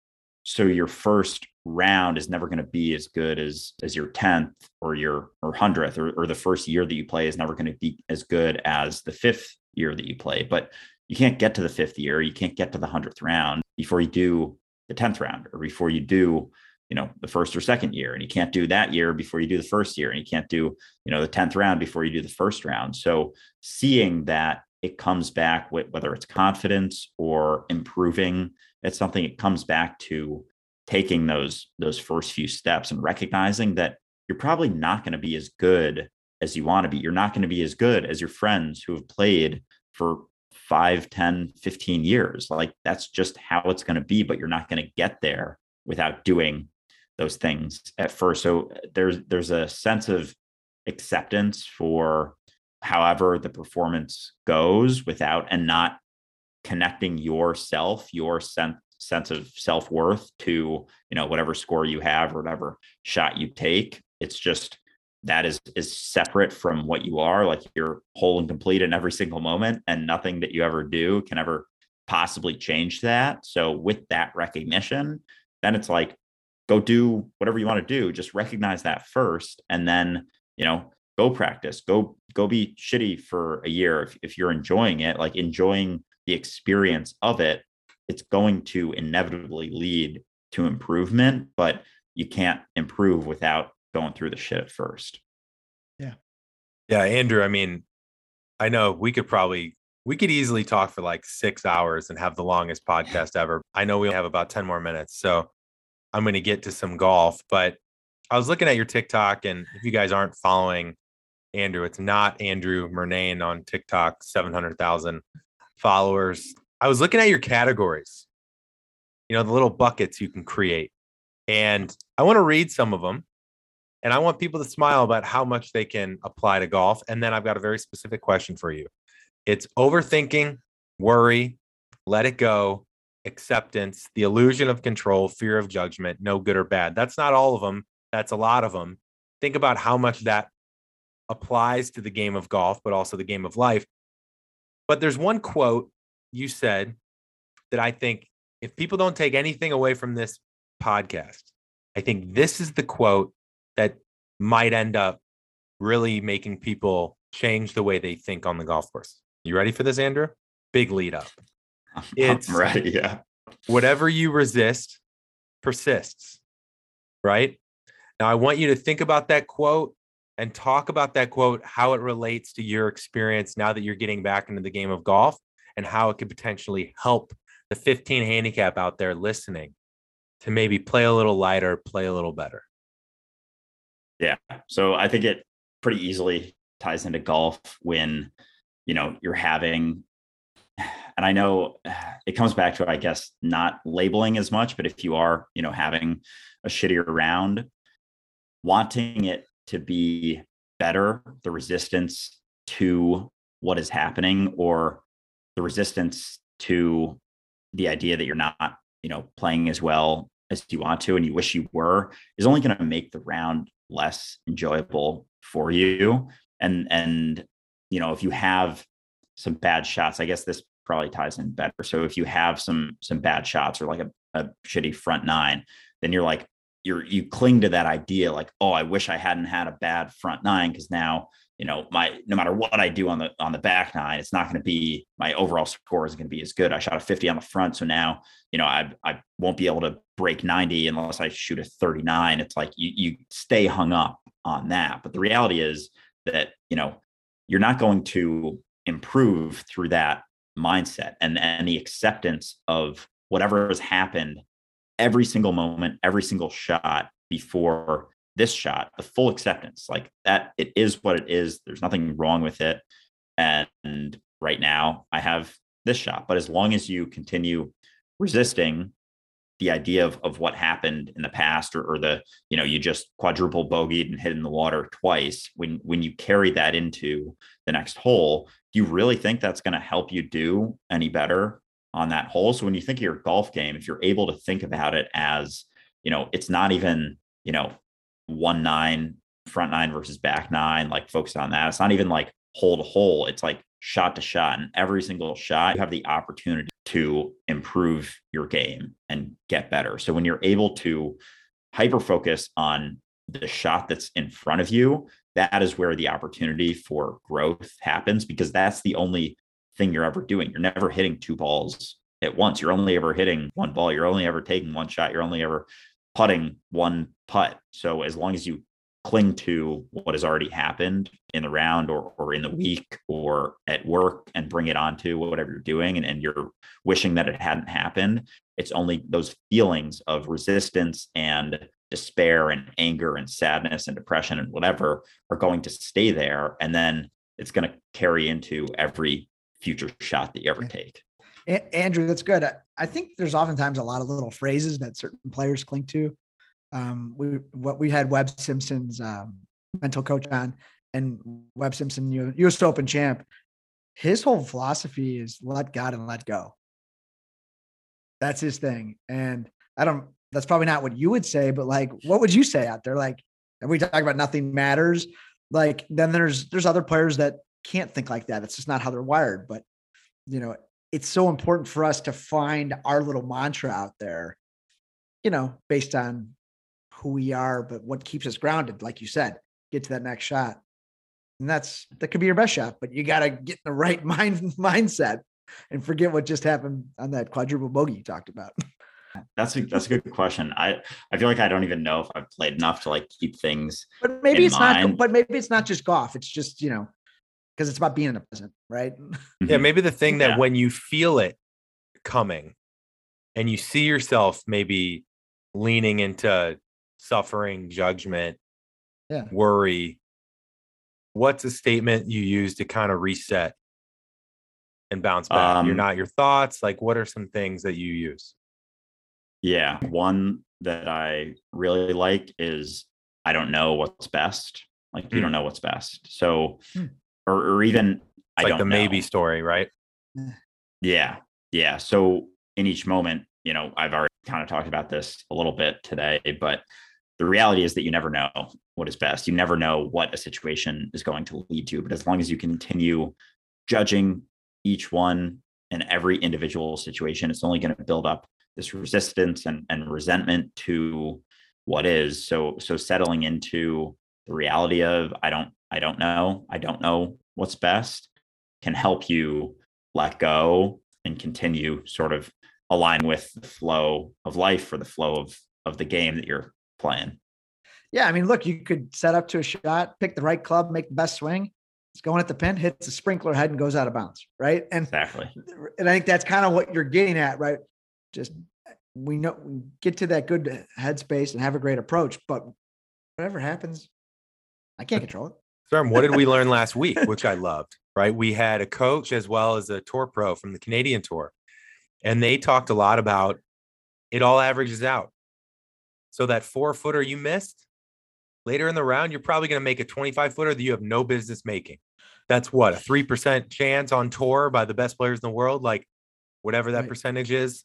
so your first round is never going to be as good as your 10th or your 100th, or the first year that you play is never going to be as good as the 5th year that you play. But you can't get to the 5th year, you can't get to the 100th round before you do the 10th round, or before you do the first or second year. And you can't do that year before you do the first year, and you can't do the 10th round before you do the first round. So seeing that it comes back with, whether it's confidence or improving at something, it comes back to taking those first few steps and recognizing that you're probably not going to be as good as you want to be. You're not going to be as good as your friends who have played for 5, 10, 15 years. Like that's just how it's going to be, but you're not going to get there without doing those things at first. So there's a sense of acceptance for however the performance goes, without, and not connecting yourself, your sense of self-worth to whatever score you have or whatever shot you take. It's just that is separate from what you are. Like you're whole and complete in every single moment, and nothing that you ever do can ever possibly change that. So with that recognition, then it's like, go do whatever you want to do. Just recognize that first, and then go practice, go be shitty for a year. If you're enjoying it, like enjoying the experience of it, it's going to inevitably lead to improvement, but you can't improve without going through the shit at first. Yeah, Andrew, I mean, I know we could easily talk for like 6 hours and have the longest podcast ever. I know we only have about 10 more minutes, so I'm going to get to some golf. But I was looking at your TikTok, and if you guys aren't following Andrew, it's not Andrew Murnane on TikTok, 700,000 followers. I was looking at your categories, the little buckets you can create. And I want to read some of them. And I want people to smile about how much they can apply to golf. And then I've got a very specific question for you. It's overthinking, worry, let it go, acceptance, the illusion of control, fear of judgment, no good or bad. That's not all of them. That's a lot of them. Think about how much that applies to the game of golf, but also the game of life. But there's one quote you said that I think, if people don't take anything away from this podcast, I think this is the quote that might end up really making people change the way they think on the golf course. You ready for this, Andrew? Big lead up. I'm ready. Yeah. Whatever you resist persists. Right? Now, I want you to think about that quote and talk about that quote, how it relates to your experience now that you're getting back into the game of golf, and how it could potentially help the 15 handicap out there listening to maybe play a little lighter, play a little better. Yeah. So I think it pretty easily ties into golf when, you're having, and I know it comes back to, I guess, not labeling as much, but if you are, having a shittier round, wanting it to be better, the resistance to what is happening, or the resistance to the idea that you're not, playing as well as you want to and you wish you were, is only going to make the round less enjoyable for you. And if you have some bad shots, I guess this probably ties in better. So if you have some bad shots, or like a shitty front nine, then you're like, you cling to that idea, like, oh, I wish I hadn't had a bad front nine, because now no matter what I do on the back nine, it's not going to be, my overall score isn't going to be as good. I shot a 50 on the front. So now, I won't be able to break 90 unless I shoot a 39. It's like you stay hung up on that. But the reality is that, you're not going to improve through that mindset and the acceptance of whatever has happened every single moment, every single shot before this shot, the full acceptance, like that, it is what it is. There's nothing wrong with it. And right now I have this shot, but as long as you continue resisting the idea of what happened in the past, or the, you just quadruple bogeyed and hit in the water twice, when you carry that into the next hole, do you really think that's going to help you do any better on that hole? So when you think of your golf game, if you're able to think about it as, it's not even, 1-9 front nine versus back nine, like focus on that. It's not even like hole to hole. It's like shot to shot, and every single shot you have the opportunity to improve your game and get better. So when you're able to hyper focus on the shot that's in front of you, that is where the opportunity for growth happens, because that's the only thing you're ever doing. You're never hitting two balls at once. You're only ever hitting one ball. You're only ever taking one shot. You're only ever putting one putt. So as long as you cling to what has already happened in the round or in the week or at work and bring it onto whatever you're doing, and you're wishing that it hadn't happened, it's only those feelings of resistance and despair and anger and sadness and depression and whatever are going to stay there. And then it's going to carry into every future shot that you ever take. Andrew, that's good. I think there's oftentimes a lot of little phrases that certain players cling to. We had Webb Simpson's mental coach on, and Webb Simpson, U.S. Open champ. His whole philosophy is let God and let go. That's his thing. And that's probably not what you would say, but like, what would you say out there? Like, and we talk about nothing matters. Like, then there's other players that can't think like that. It's just not how they're wired. But, it's so important for us to find our little mantra out there, based on who we are, but what keeps us grounded, like you said, get to that next shot. And that could be your best shot, but you got to get in the right mindset and forget what just happened on that quadruple bogey you talked about. That's a good question. I feel like I don't even know if I've played enough to like keep things. But maybe it's not. But maybe it's not just golf. It's just because it's about being in the present, right? Yeah, maybe the thing that when you feel it coming, and you see yourself maybe leaning into suffering, judgment, worry, what's a statement you use to kind of reset and bounce back? You're not your thoughts. Like, what are some things that you use? Yeah. One that I really like is, I don't know what's best. Like, you don't know what's best. So, or even, it's like the maybe story, right? Yeah. Yeah. So in each moment, I've already kind of talked about this a little bit today, but the reality is that you never know what is best. You never know what a situation is going to lead to, but as long as you continue judging each one and every individual situation, it's only going to build up this resistance and resentment to what is. So settling into the reality of, I don't know what's best, can help you let go and continue sort of align with the flow of life, or the flow of the game that you're playing. Yeah. I mean, look, you could set up to a shot, pick the right club, make the best swing. It's going at the pin, hits the sprinkler head and goes out of bounds. Right. And exactly. And I think that's kind of what you're getting at, right? Just, we get to that good headspace and have a great approach, but whatever happens, I can't control it. Storm, what did we learn last week, which I loved, right? We had a coach as well as a tour pro from the Canadian Tour, and they talked a lot about it all averages out. So that 4-footer you missed later in the round, you're probably going to make a 25-footer that you have no business making. That's what, a 3% chance on tour by the best players in the world, like whatever that percentage is.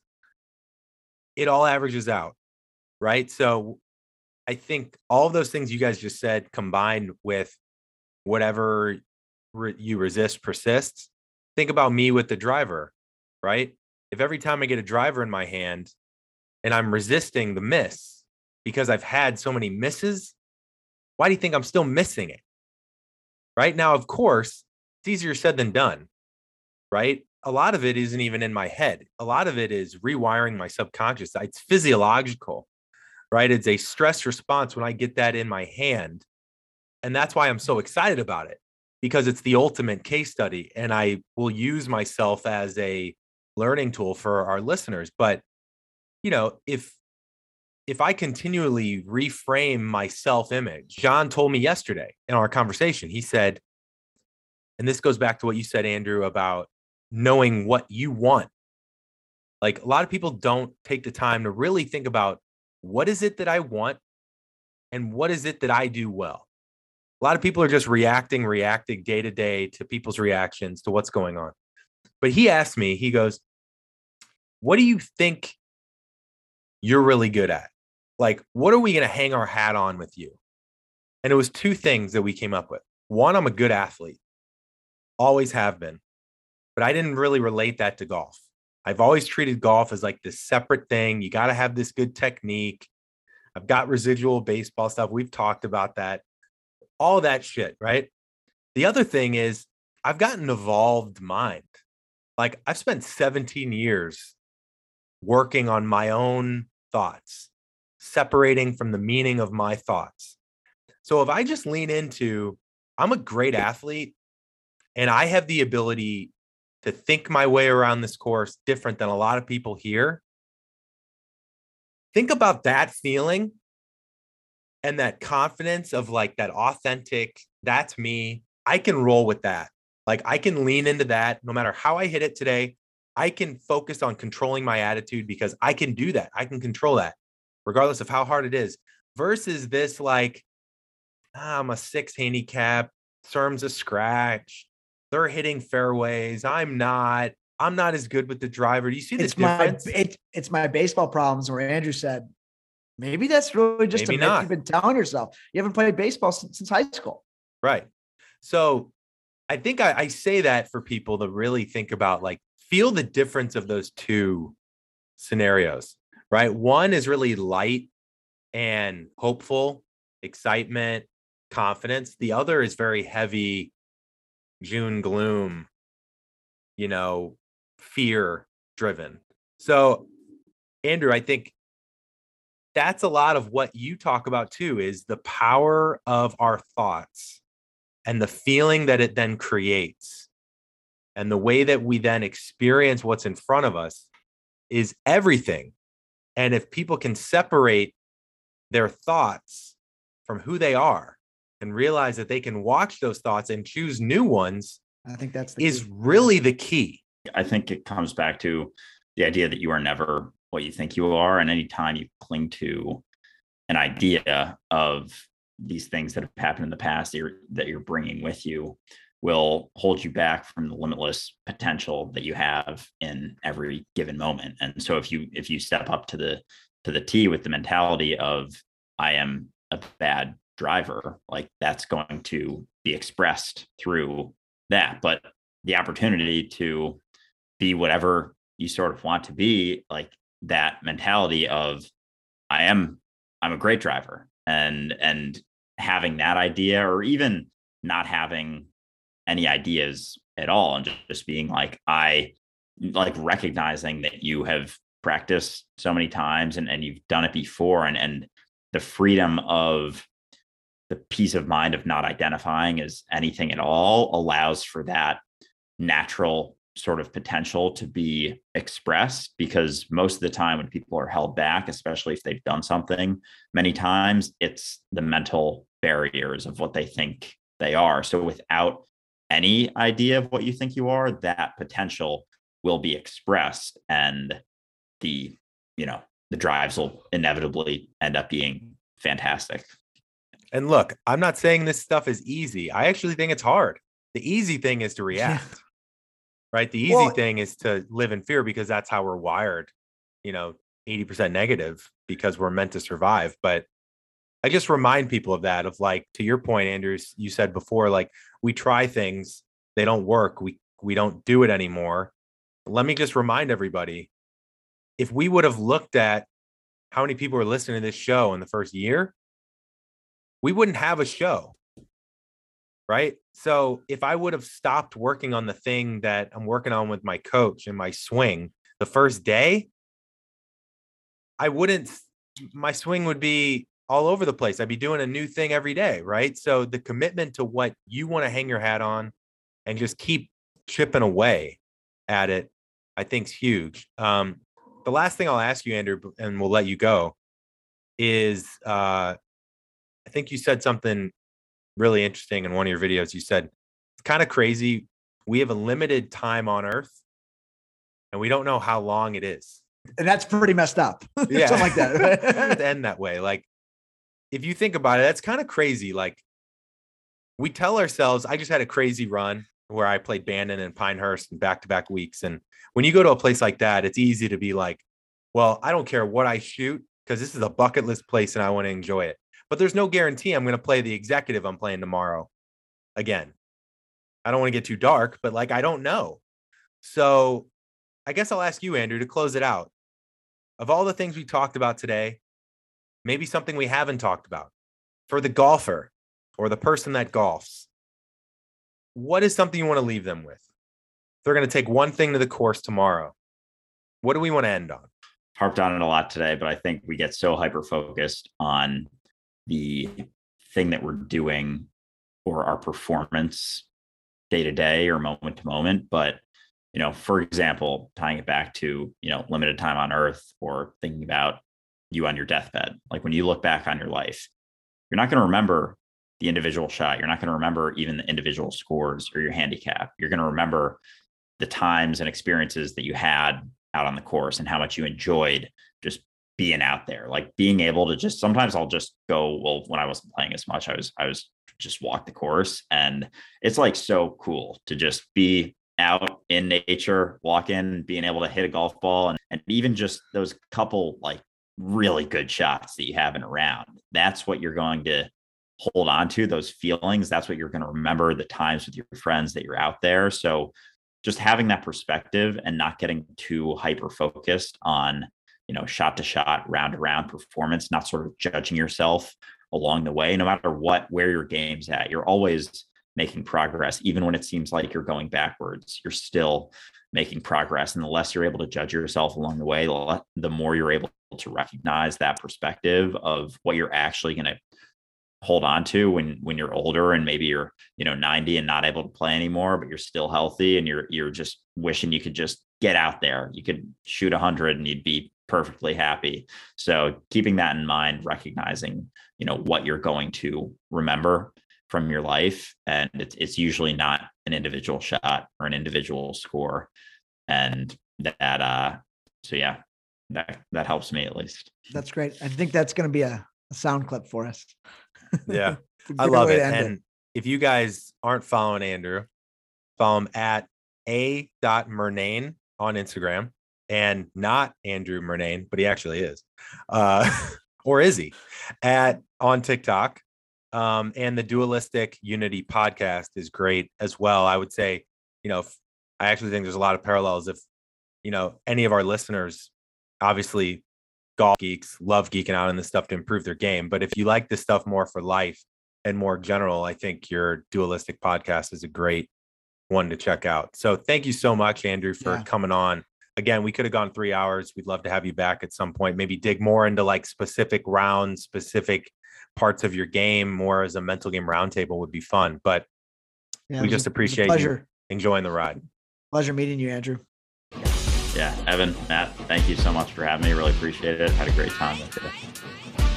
It all averages out, right? So I think all of those things you guys just said, combined with whatever you resist persists. Think about me with the driver, right? If every time I get a driver in my hand and I'm resisting the miss because I've had so many misses, why do you think I'm still missing it? right? Now, of course, it's easier said than done, right? A lot of it isn't even in my head. A lot of it is rewiring my subconscious. It's physiological, right? It's a stress response when I get that in my hand. And that's why I'm so excited about it, because it's the ultimate case study. And I will use myself as a learning tool for our listeners. But, if I continually reframe my self-image, John told me yesterday in our conversation, he said, and this goes back to what you said, Andrew, about knowing what you want. Like, a lot of people don't take the time to really think about, what is it that I want and what is it that I do well? A lot of people are just reacting day to day to people's reactions to what's going on. But he asked me, he goes, what do you think you're really good at? Like, what are we going to hang our hat on with you? And it was two things that we came up with. One, I'm a good athlete, always have been, but I didn't really relate that to golf. I've always treated golf as like this separate thing. You got to have this good technique. I've got residual baseball stuff. We've talked about that, all that shit, right? The other thing is I've got an evolved mind. Like, I've spent 17 years working on my own thoughts, separating from the meaning of my thoughts. So if I just lean into, I'm a great athlete and I have the ability to think my way around this course different than a lot of people here. Think about that feeling and that confidence of like that authentic, that's me. I can roll with that. Like, I can lean into that no matter how I hit it today. I can focus on controlling my attitude because I can do that. I can control that regardless of how hard it is, versus this like, I'm a 6 handicap, Serm's a scratch. They're hitting fairways. I'm not as good with the driver. Do you see the difference? It's my baseball problems where Andrew said, maybe that's really just Maybe a myth not. you've been telling yourself. You haven't played baseball since high school. Right. So I think I say that for people to really think about, like, feel the difference of those two scenarios, right? One is really light and hopeful, excitement, confidence. The other is very heavy, June gloom, fear driven. So, Andrew, I think that's a lot of what you talk about too, is the power of our thoughts and the feeling that it then creates. And the way that we then experience what's in front of us is everything. And if people can separate their thoughts from who they are and realize that they can watch those thoughts and choose new ones, I think that's really the key. I think it comes back to the idea that you are never what you think you are. And anytime you cling to an idea of these things that have happened in the past that you're bringing with you, will hold you back from the limitless potential that you have in every given moment. And so if you step up to the tee with the mentality of, I am a bad driver, like, that's going to be expressed through that. But the opportunity to be whatever you sort of want to be, like that mentality of, I'm a great driver, and having that idea, or even not having any ideas at all, and just being like, I like recognizing that you have practiced so many times and you've done it before, and the freedom of the peace of mind of not identifying as anything at all allows for that natural sort of potential to be expressed. Because most of the time when people are held back, especially if they've done something many times, it's the mental barriers of what they think they are. So without any idea of what you think you are, that potential will be expressed, and the drives will inevitably end up being fantastic. And look, I'm not saying this stuff is easy. I actually think it's hard. The easy thing is to react, right? The easy thing is to live in fear, because that's how we're wired, 80% negative, because we're meant to survive. But I just remind people of that, of like, to your point, Andrew, you said before, like, we try things, they don't work. We don't do it anymore. Let me just remind everybody, if we would have looked at how many people are listening to this show in the first year, we wouldn't have a show. right? So if I would have stopped working on the thing that I'm working on with my coach and my swing the first day, my swing would be all over the place. I'd be doing a new thing every day, right? So the commitment to what you want to hang your hat on and just keep chipping away at it, I think is huge. The last thing I'll ask you, Andrew, and we'll let you go, is I think you said something really interesting in one of your videos. You said, it's kind of crazy. We have a limited time on Earth and we don't know how long it is. And that's pretty messed up. Yeah. Something like that. To end that way. Like, if you think about it, that's kind of crazy. Like, we tell ourselves, I just had a crazy run where I played Bandon and Pinehurst in back-to-back weeks. And when you go to a place like that, it's easy to be like, well, I don't care what I shoot because this is a bucket list place and I want to enjoy it. But there's no guarantee I'm going to play the executive I'm playing tomorrow again. I don't want to get too dark, but like, I don't know. So I guess I'll ask you, Andrew, to close it out. Of all the things we talked about today, maybe something we haven't talked about for the golfer or the person that golfs, what is something you want to leave them with? They're going to take one thing to the course tomorrow. What do we want to end on? Harped on it a lot today, but I think we get so hyper-focused on the thing that we're doing or our performance day to day or moment to moment. But, for example, tying it back to, limited time on Earth or thinking about you on your deathbed. Like, when you look back on your life, you're not going to remember the individual shot. You're not going to remember even the individual scores or your handicap. You're going to remember the times and experiences that you had out on the course and how much you enjoyed just being out there. Like, being able to just, sometimes I'll just go, well, when I wasn't playing as much, I was just walk the course. And it's like so cool to just be out in nature, walk in, being able to hit a golf ball and even just those couple like really good shots that you have in a round. That's what you're going to hold on to, those feelings. That's what you're going to remember, the times with your friends that you're out there. So just having that perspective and not getting too hyper focused on, shot to shot, round to round performance, not sort of judging yourself along the way, no matter where your game's at. You're always making progress. Even when it seems like you're going backwards, you're still making progress. And the less you're able to judge yourself along the way, the more you're able to recognize that perspective of what you're actually going to hold on to when you're older and maybe you're 90 and not able to play anymore, but you're still healthy and you're just wishing you could just get out there. You could shoot 100 and you'd be perfectly happy. So keeping that in mind, recognizing what you're going to remember from your life, and it's usually not an individual shot or an individual score, and that that helps me at least. That's great. I think that's going to be a sound clip for us. Yeah, I love it. And if you guys aren't following Andrew, follow him at a.murnane on Instagram, and not Andrew Murnane, but he actually is. Or is he? On TikTok. And the Dualistic Unity podcast is great as well. I would say, I actually think there's a lot of parallels. If, any of our listeners, obviously golf geeks, love geeking out on this stuff to improve their game. But if you like this stuff more for life and more general, I think your Dualistic podcast is a great one to check out. So thank you so much, Andrew, for coming on. Again, we could have gone 3 hours. We'd love to have you back at some point, maybe dig more into like specific rounds, specific parts of your game, more as a mental game roundtable would be fun. But we just appreciate you enjoying the ride. Pleasure meeting you, Andrew. Yeah, Evan, Matt, thank you so much for having me. Really appreciate it. Had a great time with you.